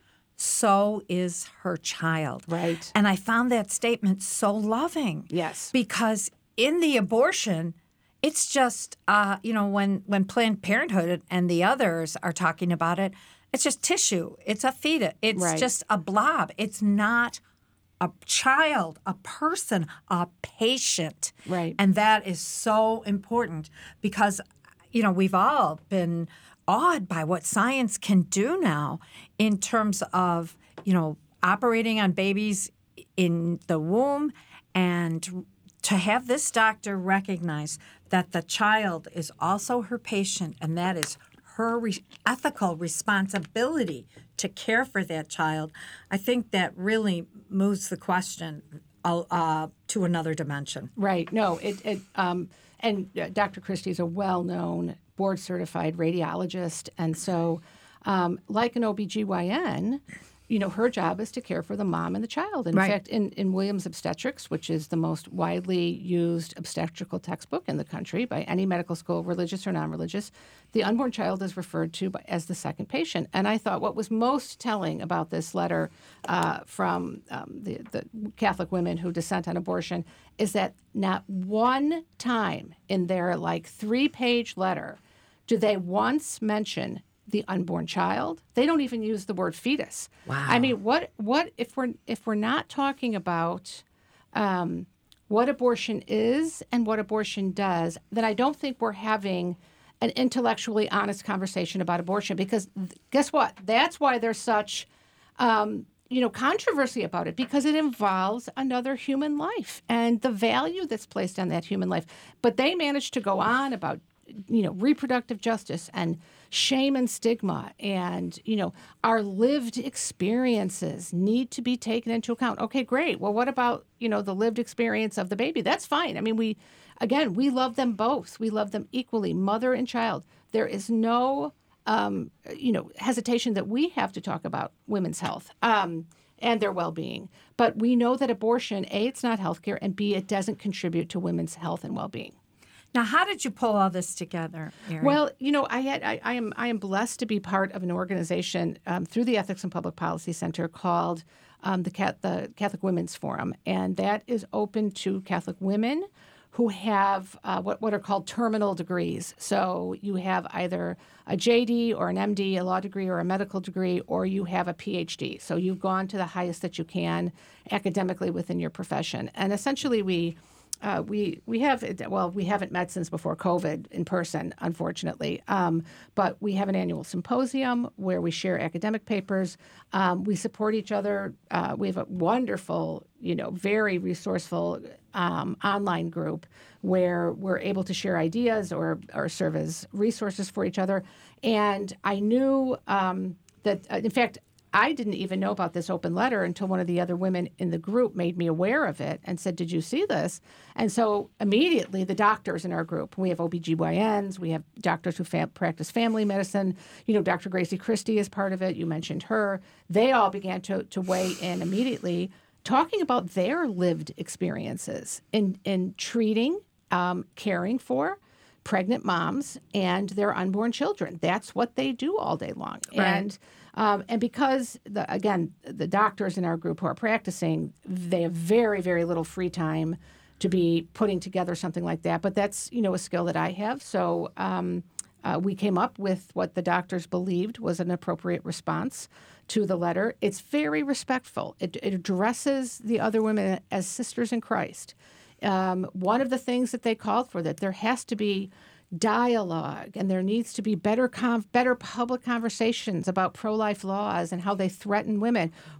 so is her child. Right. And I found that statement so loving. Yes. Because in the abortion, it's just, uh, you know, when, when Planned Parenthood and the others are talking about it, it's just tissue. It's a fetus. It's right. just a blob. It's not a child, a person, a patient. Right. And that is so important because, you know, we've all been awed by what science can do now in terms of, you know, operating on babies in the womb, and to have this doctor recognize that the child is also her patient, and that is her re- ethical responsibility to care for that child, I think that really moves the question uh, to another dimension. Right. No, it, it um, and uh, Doctor Christie is a well-known board-certified radiologist, and so um, like an O B G Y N, you know, her job is to care for the mom and the child. In right. fact, in, in Williams Obstetrics, which is the most widely used obstetrical textbook in the country by any medical school, religious or non-religious, the unborn child is referred to by, as the second patient. And I thought what was most telling about this letter uh, from um, the, the Catholic women who dissent on abortion is that not one time in their like three-page letter do they once mention the unborn child. They don't even use the word fetus. Wow. I mean, what what if we're if we're not talking about um, what abortion is and what abortion does, then I don't think we're having an intellectually honest conversation about abortion. Because guess what? That's why there's such um, you know controversy about it, because it involves another human life and the value that's placed on that human life. But they managed to go on about you know reproductive justice and shame and stigma, and, you know, our lived experiences need to be taken into account. Okay, great. Well, what about, you know, the lived experience of the baby? That's fine. I mean, we, again, we love them both. We love them equally, mother and child. There is no, um, you know, hesitation that we have to talk about women's health um, and their well-being. But we know that abortion, A, it's not healthcare, and B, it doesn't contribute to women's health and well-being. Now, how did you pull all this together, Mary? Well, you know, I had I, I am I am blessed to be part of an organization um, through the Ethics and Public Policy Center called um, the Cat, the Catholic Women's Forum, and that is open to Catholic women who have uh, what what are called terminal degrees. So you have either a J D or an M D, a law degree or a medical degree, or you have a P H D. So you've gone to the highest that you can academically within your profession, and essentially we. Uh, we we have well we haven't met since before COVID in person, unfortunately, um, but we have an annual symposium where we share academic papers. Um, we support each other. Uh, we have a wonderful, you know, very resourceful um, online group where we're able to share ideas or or serve as resources for each other. And I knew um, that, uh, in fact, I didn't even know about this open letter until one of the other women in the group made me aware of it and said, did you see this? And so immediately the doctors in our group, we have O B G Y Ns, we have doctors who fa- practice family medicine, you know, Doctor Gracie Christie is part of it, you mentioned her. They all began to, to weigh in immediately, talking about their lived experiences in, in treating, um, caring for pregnant moms and their unborn children. That's what they do all day long. Right. And Um, and because, the, again, the doctors in our group who are practicing, they have very, very little free time to be putting together something like that. But that's, you know, a skill that I have. So um, uh, we came up with what the doctors believed was an appropriate response to the letter. It's very respectful. It, it addresses the other women as sisters in Christ. Um, one of the things that they called for, that there has to be dialogue, and there needs to be better com- better public conversations about pro-life laws and how they threaten women. Well,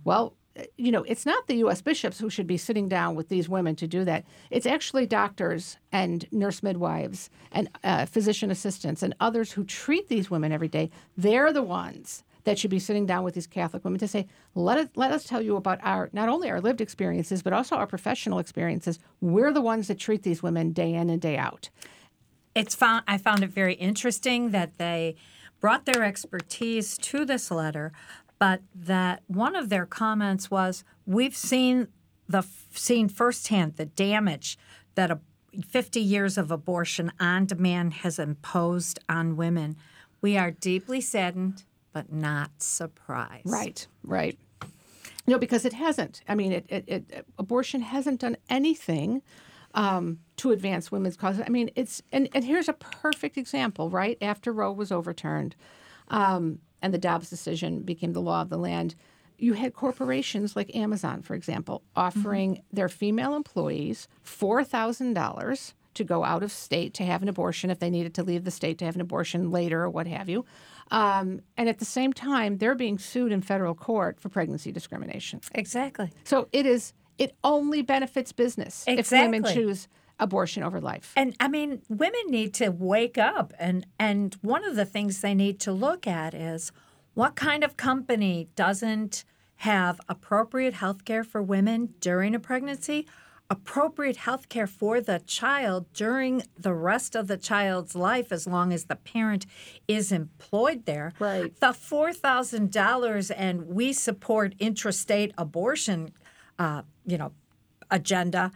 you know, it's not the U S bishops who should be sitting down with these women to do that. It's actually doctors and nurse midwives and uh, physician assistants and others who treat these women every day. They're the ones that should be sitting down with these Catholic women to say, let us, let us tell you about our, not only our lived experiences, but also our professional experiences. We're the ones that treat these women day in and day out. It's found, I found it very interesting that they brought their expertise to this letter, but that one of their comments was, we've seen the seen firsthand the damage that a fifty years of abortion on demand has imposed on women. We are deeply saddened, but not surprised. Right, right. No, because it hasn't. I mean, it, it, it abortion hasn't done anything um, to advance women's causes. I mean, it's and, and here's a perfect example. Right after Roe was overturned, um, and the Dobbs decision became the law of the land, you had corporations like Amazon, for example, offering mm-hmm. their female employees four thousand dollars to go out of state to have an abortion if they needed to leave the state to have an abortion later or what have you. Um, and at the same time, they're being sued in federal court for pregnancy discrimination. Exactly. So it is. It only benefits business exactly. if women choose abortion over life. And I mean, women need to wake up. And, and one of the things they need to look at is what kind of company doesn't have appropriate health care for women during a pregnancy, appropriate health care for the child during the rest of the child's life as long as the parent is employed there. Right. The four thousand dollars and we support intrastate abortion, uh, you know, agenda.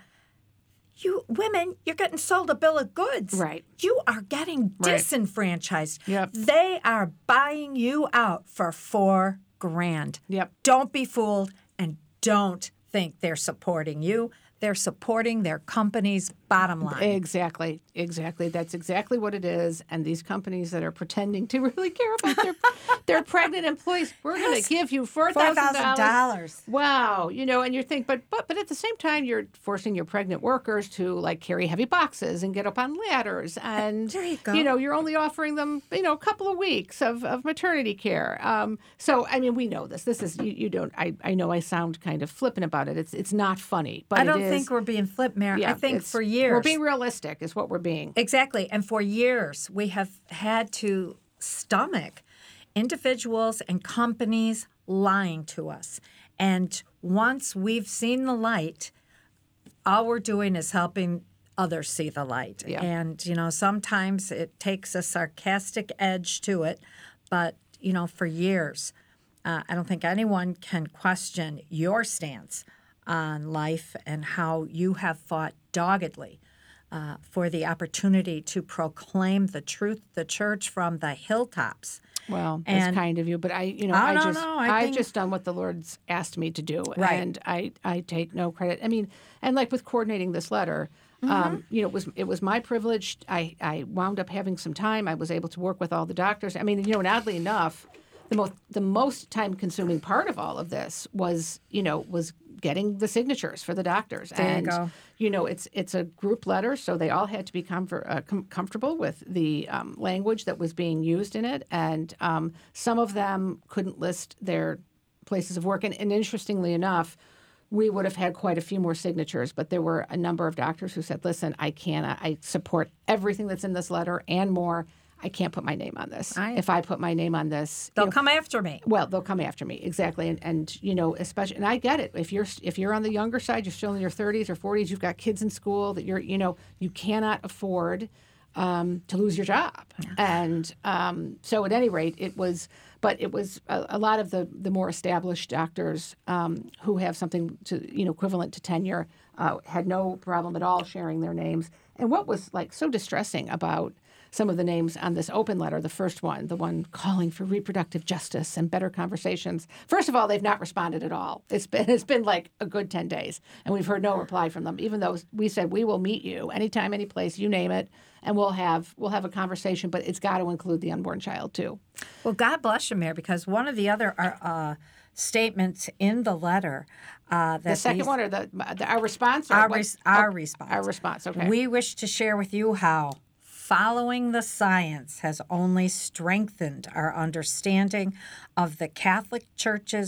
You women, you're getting sold a bill of goods. Right. You are getting Right. disenfranchised. Yep. They are buying you out for four grand. Yep. Don't be fooled and don't think they're supporting you. They're supporting their company's bottom line. Exactly, exactly. That's exactly what it is. And these companies that are pretending to really care about their their pregnant employees, we're going to give you four thousand dollars. Wow, you know, and you think, but but but at the same time, you're forcing your pregnant workers to like carry heavy boxes and get up on ladders, and there you go. You know, you're only offering them, you know, a couple of weeks of, of maternity care. Um, so I mean, we know this. This is you, you don't. I, I know I sound kind of flippant about it. It's it's not funny, but I don't it is, think we're being flip, Mary. yeah, I think it's- for years we're being realistic. Is what we're being. Exactly. And for years, we have had to stomach individuals and companies lying to us. And once we've seen the light, all we're doing is helping others see the light. Yeah. And, you know, sometimes it takes a sarcastic edge to it. But, you know, for years, uh, I don't think anyone can question your stance on life and how you have fought doggedly Uh, for the opportunity to proclaim the truth of the church from the hilltops. Well, that's And- kind of you, but I, you know, Oh, I no, just, no, I I've think- just done what the Lord's asked me to do, Right. and I, I take no credit. I mean, and like with coordinating this letter, Mm-hmm. um, you know, it was it was my privilege. I, I wound up having some time. I was able to work with all the doctors. I mean, you know, and oddly enough, the most the most time consuming part of all of this was, you know, was getting the signatures for the doctors. There you and go. you know, it's it's a group letter, so they all had to be comfort, uh, com- comfortable with the um, language that was being used in it, and um, some of them couldn't list their places of work. And, and interestingly enough, we would have had quite a few more signatures, but there were a number of doctors who said, "Listen, I can't. I support everything that's in this letter and more. I can't put my name on this. I- if I put my name on this, They'll you know, come after me. well, they'll come after me, exactly, and and you know, especially, and I get it. If you're if you're on the younger side, you're still in your thirties or forties, you've got kids in school that you're, you know, you cannot afford um, to lose your job, and um, so at any rate, it was. But it was a, a lot of the the more established doctors um, who have something to, you know, equivalent to tenure uh, had no problem at all sharing their names. And what was like so distressing about some of the names on this open letter, the first one, the one calling for reproductive justice and better conversations. First of all, they've not responded at all. It's been it's been like a good ten days, and we've heard no reply from them, even though we said we will meet you anytime, any place, you name it, and we'll have we'll have a conversation, but it's got to include the unborn child too. Well, God bless you, Mayor, because one of the other uh, statements in the letter uh, that The second these, one or the, the our response? Or our, what? res- our Oh, response. Our response, okay. We wish to share with you how following the science has only strengthened our understanding of the Catholic Church's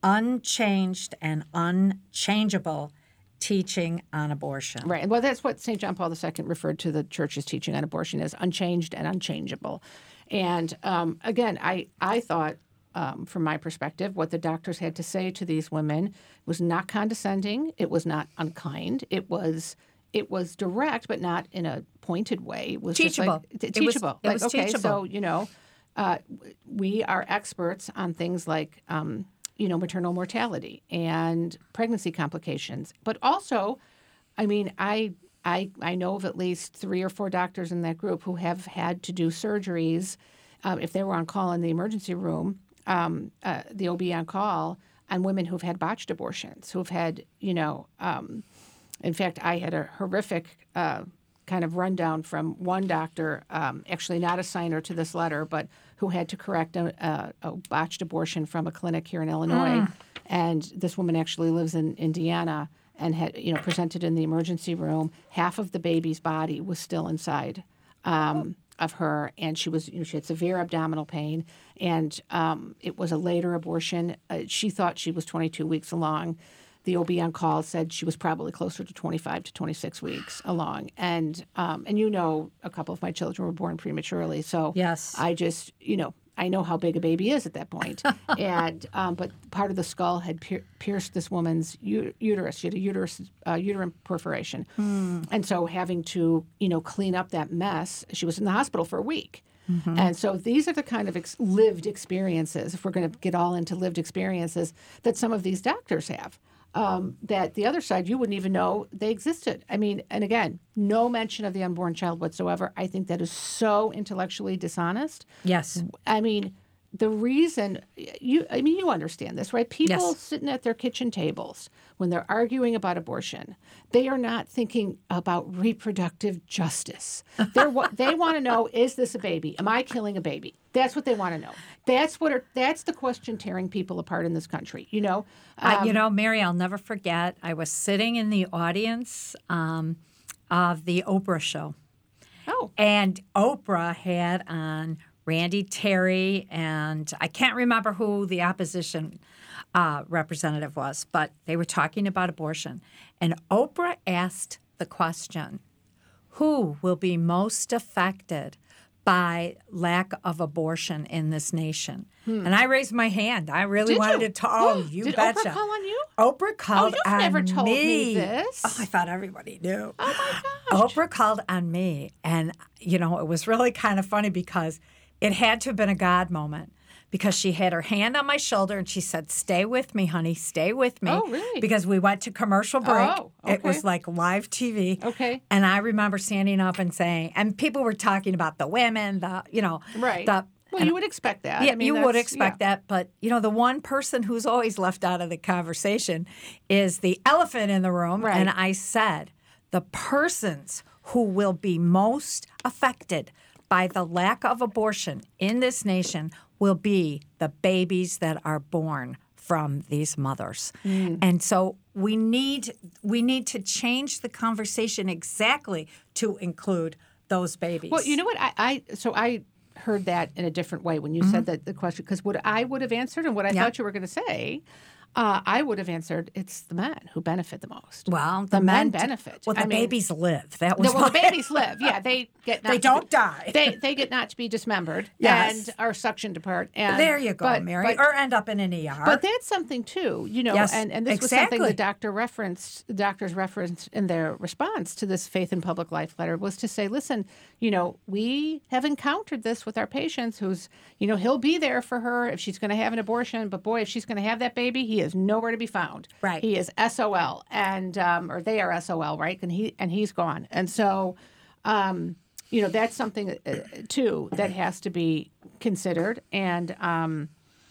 unchanged and unchangeable teaching on abortion. Right. Well, that's what Saint John Paul the Second referred to the church's teaching on abortion as unchanged and unchangeable. And um, again, I, I thought, um, from my perspective, what the doctors had to say to these women was not condescending. It was not unkind. It was it was direct, but not in a pointed way. It was Teachable. Just like, It was- teachable. it like, was okay, teachable. so, you know, uh, we are experts on things like, um, you know, maternal mortality and pregnancy complications. But also, I mean, I, I, I know of at least three or four doctors in that group who have had to do surgeries um, if they were on call in the emergency room, um, uh, the O B on call, on women who've had botched abortions, who've had, you know, um, in fact, I had a horrific uh, kind of rundown from one doctor, um, actually not a signer to this letter, but who had to correct a, a, a botched abortion from a clinic here in Illinois. Mm. And this woman actually lives in Indiana and had, you know, presented in the emergency room. Half of the baby's body was still inside um, of her, and she was, you know, she had severe abdominal pain, and um, it was a later abortion. Uh, she thought she was twenty-two weeks along. The O B on call said she was probably closer to twenty-five to twenty-six weeks along. And, um, and you know, a couple of my children were born prematurely. So Yes. I just, you know, I know how big a baby is at that point. and um, But part of the skull had pier- pierced this woman's u- uterus. She had a uterus, uh, uterine perforation. Mm. And so having to, you know, clean up that mess, she was in the hospital for a week. Mm-hmm. And so these are the kind of ex- lived experiences, if we're going to get all into lived experiences, that some of these doctors have. Um, that the other side, you wouldn't even know they existed. I mean, and again, no mention of the unborn child whatsoever. I think that is so intellectually dishonest. Yes. I mean, the reason, you, I mean, you understand this, right? People Yes. sitting at their kitchen tables when they're arguing about abortion, they are not thinking about reproductive justice. They're, what they want to know, is this a baby? Am I killing a baby? That's what they want to know. That's what are, that's the question tearing people apart in this country, you know? Um, I, you know, Mary, I'll never forget. I was sitting in the audience um, of the Oprah show. Oh. And Oprah had on Randy Terry, and I can't remember who the opposition uh, representative was, but they were talking about abortion. And Oprah asked the question, who will be most affected by lack of abortion in this nation? Hmm. And I raised my hand. I really Did wanted you? to talk. Oh, you Did betcha. Oprah call on you? Oprah called oh, you've on never told me. me this. Oh, I thought everybody knew. Oh, my gosh. Oprah called on me. And, you know, it was really kind of funny because it had to have been a God moment, because she had her hand on my shoulder and she said, stay with me, honey, stay with me. Oh, really? Because we went to commercial break. Oh, okay. It was like live T V. Okay. And I remember standing up and saying, and people were talking about the women, the, you know. Right. The, well, and, you would expect that. Yeah, I mean, you would that's- expect yeah. that. But, you know, the one person who's always left out of the conversation is the elephant in the room. Right. And I said, the persons who will be most affected by the lack of abortion in this nation will be the babies that are born from these mothers. Mm. And so we need we need to change the conversation exactly to include those babies. Well, you know what? I, I so I heard that in a different way when you mm-hmm. said that the question, because what I would have answered and what I yeah. thought you were going to say, uh, I would have answered, it's the men who benefit the most. Well, the, the men, men benefit. Well, the I mean, babies live. That was no, well, my... the babies live. Yeah, they get not they to don't be, die. They they get not to be dismembered Yes. and are suctioned apart. And there you go, but, Mary, but, or end up in an E R. But that's something too, you know. Yes, and, and this exactly. was something the doctor referenced. The doctors referenced in their response to this Faith in Public Life letter was to say, listen, you know, we have encountered this with our patients. Who's, you know, he'll be there for her if she's going to have an abortion, but boy, if she's going to have that baby, he is nowhere to be found. Right. He is S O L, and um, or they are S O L, right? And he and he's gone. And so, um, you know, that's something uh, too that has to be considered. And um,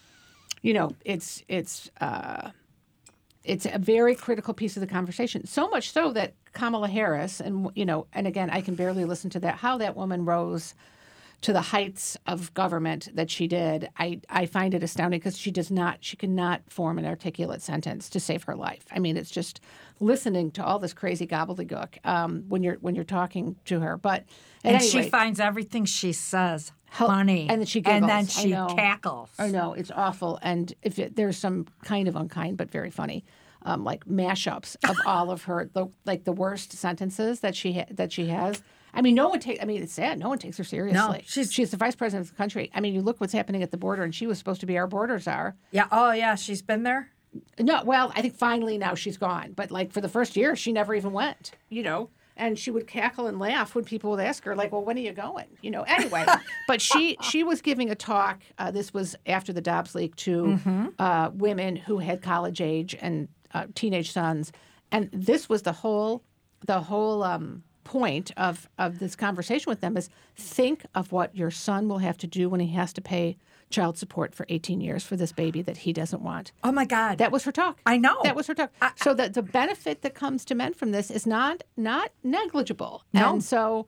you know, it's it's uh, it's a very critical piece of the conversation. So much so that Kamala Harris, and you know, and again, I can barely listen to that. How that woman rose to the heights of government that she did, I, I find it astounding because she does not, she cannot form an articulate sentence to save her life. I mean, it's just listening to all this crazy gobbledygook um, when you're when you're talking to her. But at and any she rate, finds everything she says Hel- funny, and then she giggles. and then I she know. cackles. I know, it's awful. And if it, there's some kind of unkind but very funny, um, like mashups of all of her, the, like the worst sentences that she ha- that she has. I mean, no one takes. I mean, it's sad. No one takes her seriously. No, she's she's the vice president of the country. I mean, you look what's happening at the border, and she was supposed to be our border czar. Yeah. Oh, yeah. She's been there. No, well, I think finally now she's gone. But like for the first year, she never even went. You know, and she would cackle and laugh when people would ask her, like, "Well, when are you going?" You know. Anyway, but she she was giving a talk. Uh, this was after the Dobbs leak to Mm-hmm. uh, women who had college age and uh, teenage sons, and this was the whole the whole. Um, point of, of this conversation with them is think of what your son will have to do when he has to pay child support for eighteen years for this baby that he doesn't want. Oh, my God. That was her talk. I know. That was her talk. I, so the, the benefit that comes to men from this is not not negligible. No. And so,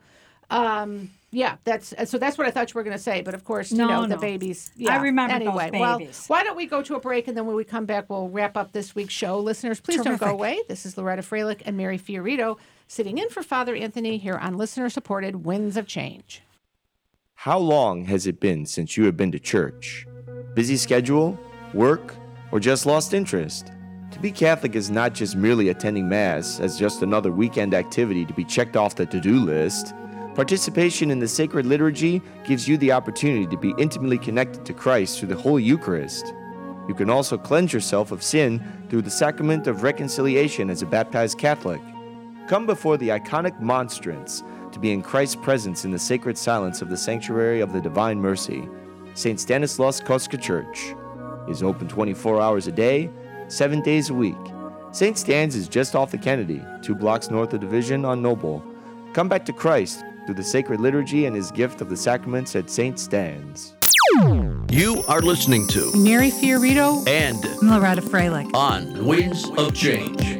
um, yeah, that's so that's what I thought you were going to say. But of course, No, you know, no. the babies. Yeah. I remember those anyway, well, babies. why don't we go to a break, and then when we come back, we'll wrap up this week's show. Listeners, please don't Terrific. go away. This is Loretta Freilich and Mary Fiorito sitting in for Father Anthony here on listener-supported Winds of Change. How long has it been since you have been to church? Busy schedule, work, or just lost interest? To be Catholic is not just merely attending Mass as just another weekend activity to be checked off the to-do list. Participation in the sacred liturgy gives you the opportunity to be intimately connected to Christ through the Holy Eucharist. You can also cleanse yourself of sin through the sacrament of reconciliation as a baptized Catholic. Come before the iconic monstrance to be in Christ's presence in the sacred silence of the Sanctuary of the Divine Mercy. Saint Stanislaus Kostka Church is open twenty-four hours a day, seven days a week. Saint Stan's is just off the Kennedy, two blocks north of Division on Noble. Come back to Christ through the sacred liturgy and his gift of the sacraments at Saint Stan's. You are listening to Mary Fiorito and Loretta Freilich. on Winds of Change.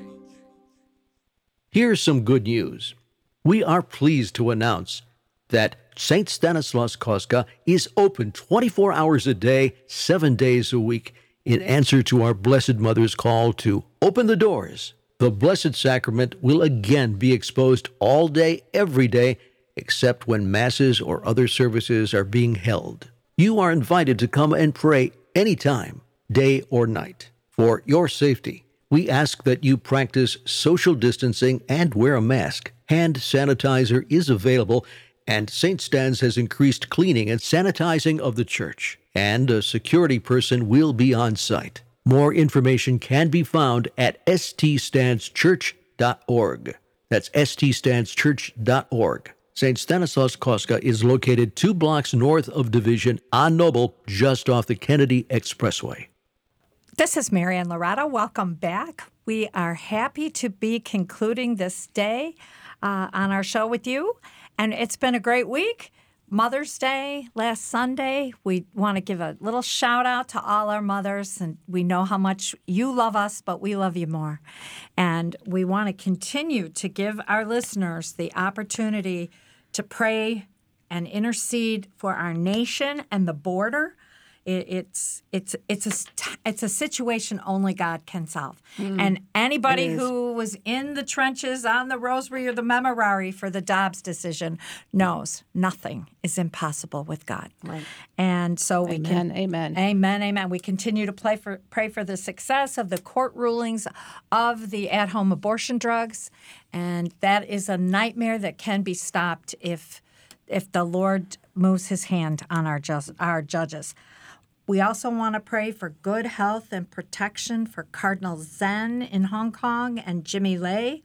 Here's some good news. We are pleased to announce that Saint Stanislaus Kostka is open twenty-four hours a day, seven days a week, in answer to our Blessed Mother's call to open the doors. The Blessed Sacrament will again be exposed all day, every day, except when Masses or other services are being held. You are invited to come and pray anytime, day or night. For your safety, we ask that you practice social distancing and wear a mask. Hand sanitizer is available, and Saint Stan's has increased cleaning and sanitizing of the church, and a security person will be on site. More information can be found at s t stans church dot org. That's s t stans church dot org. Saint Stanislaus Kostka is located two blocks north of Division on Noble, just off the Kennedy Expressway. This is Mary and Loretta. Welcome back. We are happy to be concluding this day uh, on our show with you. And it's been a great week. Mother's Day last Sunday. We want to give a little shout out to all our mothers. And we know how much you love us, but we love you more. And we want to continue to give our listeners the opportunity to pray and intercede for our nation and the border. It, it's it's it's a it's a situation only God can solve. Mm, and anybody who was in the trenches on the Rosary or the Memorare for the Dobbs decision knows nothing is impossible with God. Right. And so we Amen, can amen. Amen, amen. We continue to play for pray for the success of the court rulings of the at-home abortion drugs, and that is a nightmare that can be stopped if if the Lord moves his hand on our just, our judges. We also want to pray for good health and protection for Cardinal Zen in Hong Kong and Jimmy Lai.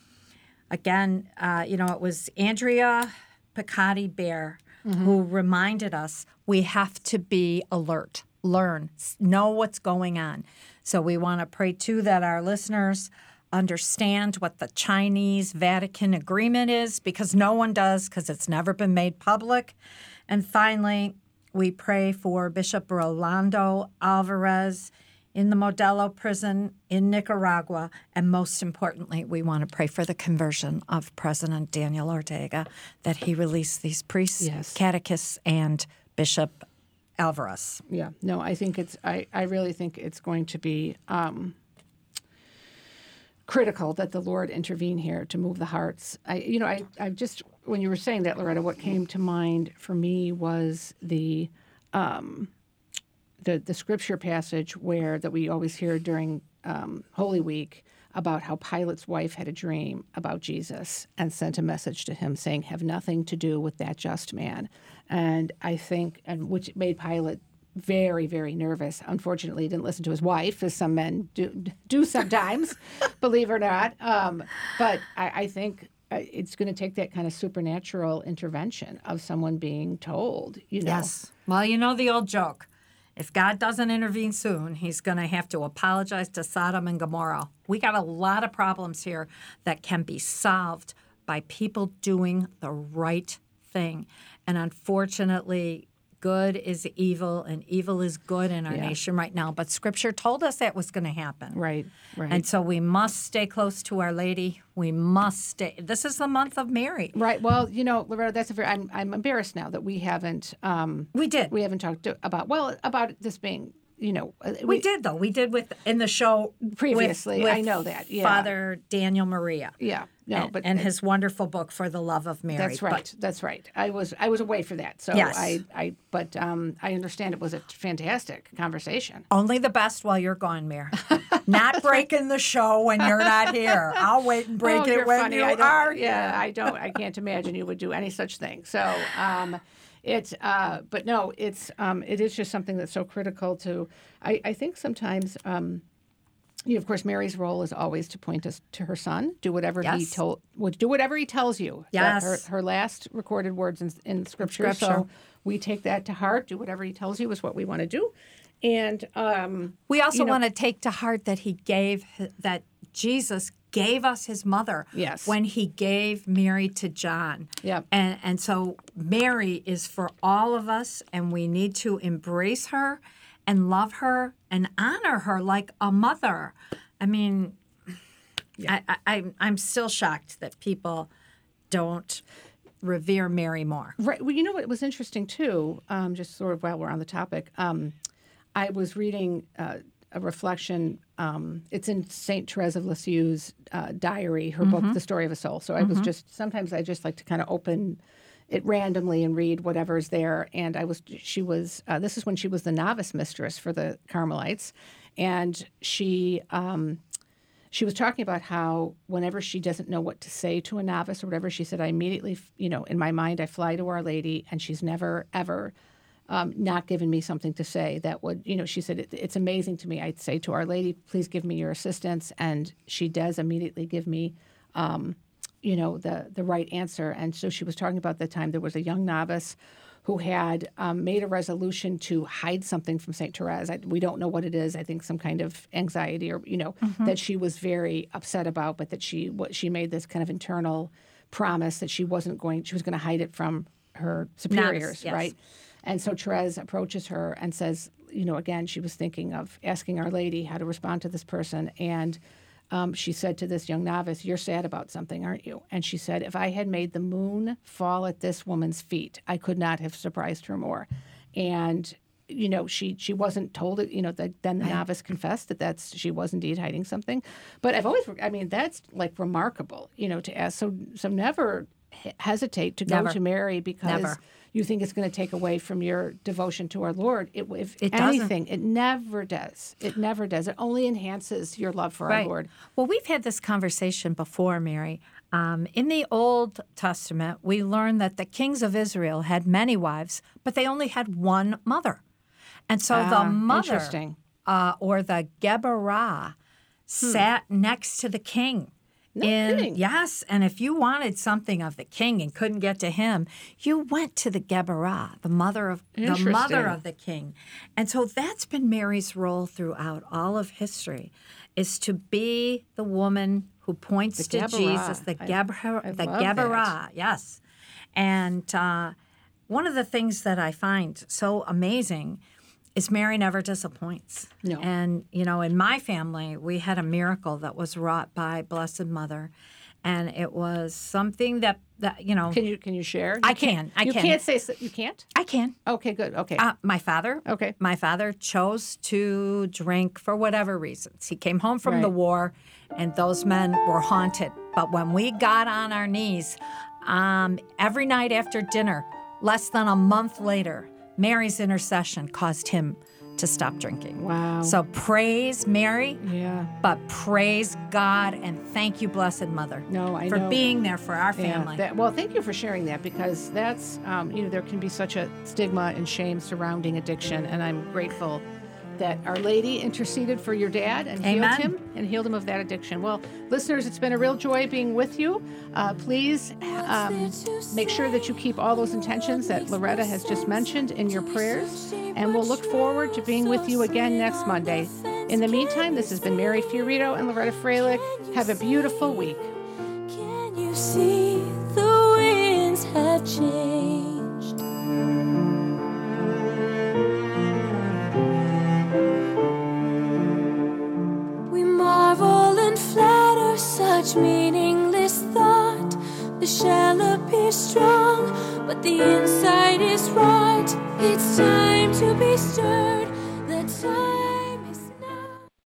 Again, uh, you know, it was Andrea Picotti Bear mm-hmm. who reminded us we have to be alert, learn, know what's going on. So we want to pray, too, that our listeners understand what the Chinese Vatican agreement is, because no one does, because it's never been made public. And finally, we pray for Bishop Rolando Alvarez in the Modelo prison in Nicaragua. And most importantly, we want to pray for the conversion of President Daniel Ortega, that he release these priests, Yes. catechists, and Bishop Alvarez. Yeah, no, I think it's, I, I really think it's going to be um, critical that the Lord intervene here to move the hearts. I, you know, I, I just, when you were saying that, Loretta, what came to mind for me was the, um, the, the scripture passage where, that we always hear during um, Holy Week, about how Pilate's wife had a dream about Jesus and sent a message to him saying, have nothing to do with that just man. And I think, and which made Pilate very, very nervous. Unfortunately, he didn't listen to his wife, as some men do, do sometimes, believe it or not. Um, but I, I think it's going to take that kind of supernatural intervention of someone being told, you know. Yes. Well, you know the old joke. If God doesn't intervene soon, he's going to have to apologize to Sodom and Gomorrah. We got a lot of problems here that can be solved by people doing the right thing. And unfortunately, good is evil and evil is good in our Yeah. nation right now. But Scripture told us that was going to happen. Right, right. And so we must stay close to Our Lady. We must stay. This is the month of Mary. Right. Well, you know, Loretta, that's a very. I'm I'm embarrassed now that we haven't. Um, We did. We haven't talked to, about well about this being. You know, uh, We, did, though. We did with in the show with- Previously, with I know that, yeah. Father Daniel Maria. Yeah. No, and, but and his wonderful book For the Love of Mary. That's right. But That's right. I was I was away for that. So Yes. I I but um I understand it was a fantastic conversation. only the best while you're gone, Mary. Not breaking the show when you're not here. I'll wait and break Oh, it you're when funny. you I don't, are Yeah, here. I don't. I can't imagine you would do any such thing. So, um, it's. Uh, but no, it's. Um, it is just something that's so critical to. I, I think sometimes. Um, you know, of course, Mary's role is always to point us to her son. Do whatever he Yes. told. Would do whatever he tells you. That Yes. Her, her last recorded words in, in scripture. Scripture. So we take that to heart. Do whatever he tells you is what we want to do. And um, We also you know- want to take to heart that he gave, that Jesus gave us his mother Yes. when he gave Mary to John. Yep. And, and so Mary is for all of us, and we need to embrace her and love her and honor her like a mother. I mean, I, I, I'm- I'm still shocked that people don't revere Mary more. Right. Well, you know what was interesting too, um, just sort of while we're on the topic, um, I was reading uh, a reflection. Um, it's in Saint Therese of Lisieux's uh, diary, her book, The Story of a Soul. So I was just, sometimes I just like to kind of open it randomly and read whatever's there. And I was, she was, uh, this is when she was the novice mistress for the Carmelites. And she, um, she was talking about how whenever she doesn't know what to say to a novice or whatever, she said, I immediately, you know, in my mind, I fly to Our Lady, and she's never, ever um, not given me something to say that would, you know, she said, it, it's amazing to me. I'd say to Our Lady, please give me your assistance. And she does immediately give me, um, you know, the, the right answer. And so she was talking about the time there was a young novice who had um, made a resolution to hide something from Saint Therese. I, we don't know what it is. I think some kind of anxiety, or you know, Mm-hmm. that she was very upset about, but that she what she made this kind of internal promise that she wasn't going. She was going to hide it from her superiors, yes. right? And so Therese approaches her and says, you know, again, she was thinking of asking Our Lady how to respond to this person, and Um, she said to this young novice, you're sad about something, aren't you? And she said, if I had made the moon fall at this woman's feet, I could not have surprised her more. And, you know, she she wasn't told it, you know, that then the novice confessed that that's, she was indeed hiding something. But I've always, I mean, that's like remarkable, you know, to ask. So, so never he- hesitate to go Never. to Mary because Never. you think it's going to take away from your devotion to our Lord. It, if It doesn't. anything, it never does. It never does. It only enhances your love for our Lord. Well, we've had this conversation before, Mary. Um, in the Old Testament, we learn that the kings of Israel had many wives, but they only had one mother. And so Ah, the mother, interesting. uh, or the Geberah, sat next to the king. No in, kidding. Yes, and if you wanted something of the king and couldn't get to him, you went to the Geberah, the mother of the mother Interesting. of the king. And so that's been Mary's role throughout all of history, is to be the woman who points The to Geberah. Jesus, the I- Geberah, I the love Geberah, yes. And uh, one of the things that I find so amazing is Mary never disappoints. No. And, you know, in my family, we had a miracle that was wrought by Blessed Mother. And it was something that, that you know. Can you can you share? You I can't- can. I you can. can't say so, you can't. I can. Okay, good. Okay. Uh, my father. Okay. My father chose to drink for whatever reasons. He came home from the Right. war, and those men were haunted. But when we got on our knees, um, every night after dinner, less than a month later, Mary's intercession caused him to stop drinking. Wow. So praise Mary, yeah. but praise God and thank you, Blessed Mother, No, I for know. being there for our Yeah, family. that- well, thank you for sharing that because that's, um, you know, there can be such a stigma and shame surrounding addiction, and I'm grateful that Our Lady interceded for your dad and Amen. healed him and healed him of that addiction. Well, listeners, it's been a real joy being with you. Uh, please um, make sure that you keep all those intentions that Loretta has just mentioned in your prayers, and we'll look forward to being with you again next Monday. In the meantime, this has been Mary Fiorito and Loretta Freilich. Have a beautiful week. Can you see the winds have changed? We marvel and flatter such meaningless thought. The shell appears strong, but the inside is rot. It's time to be stirred.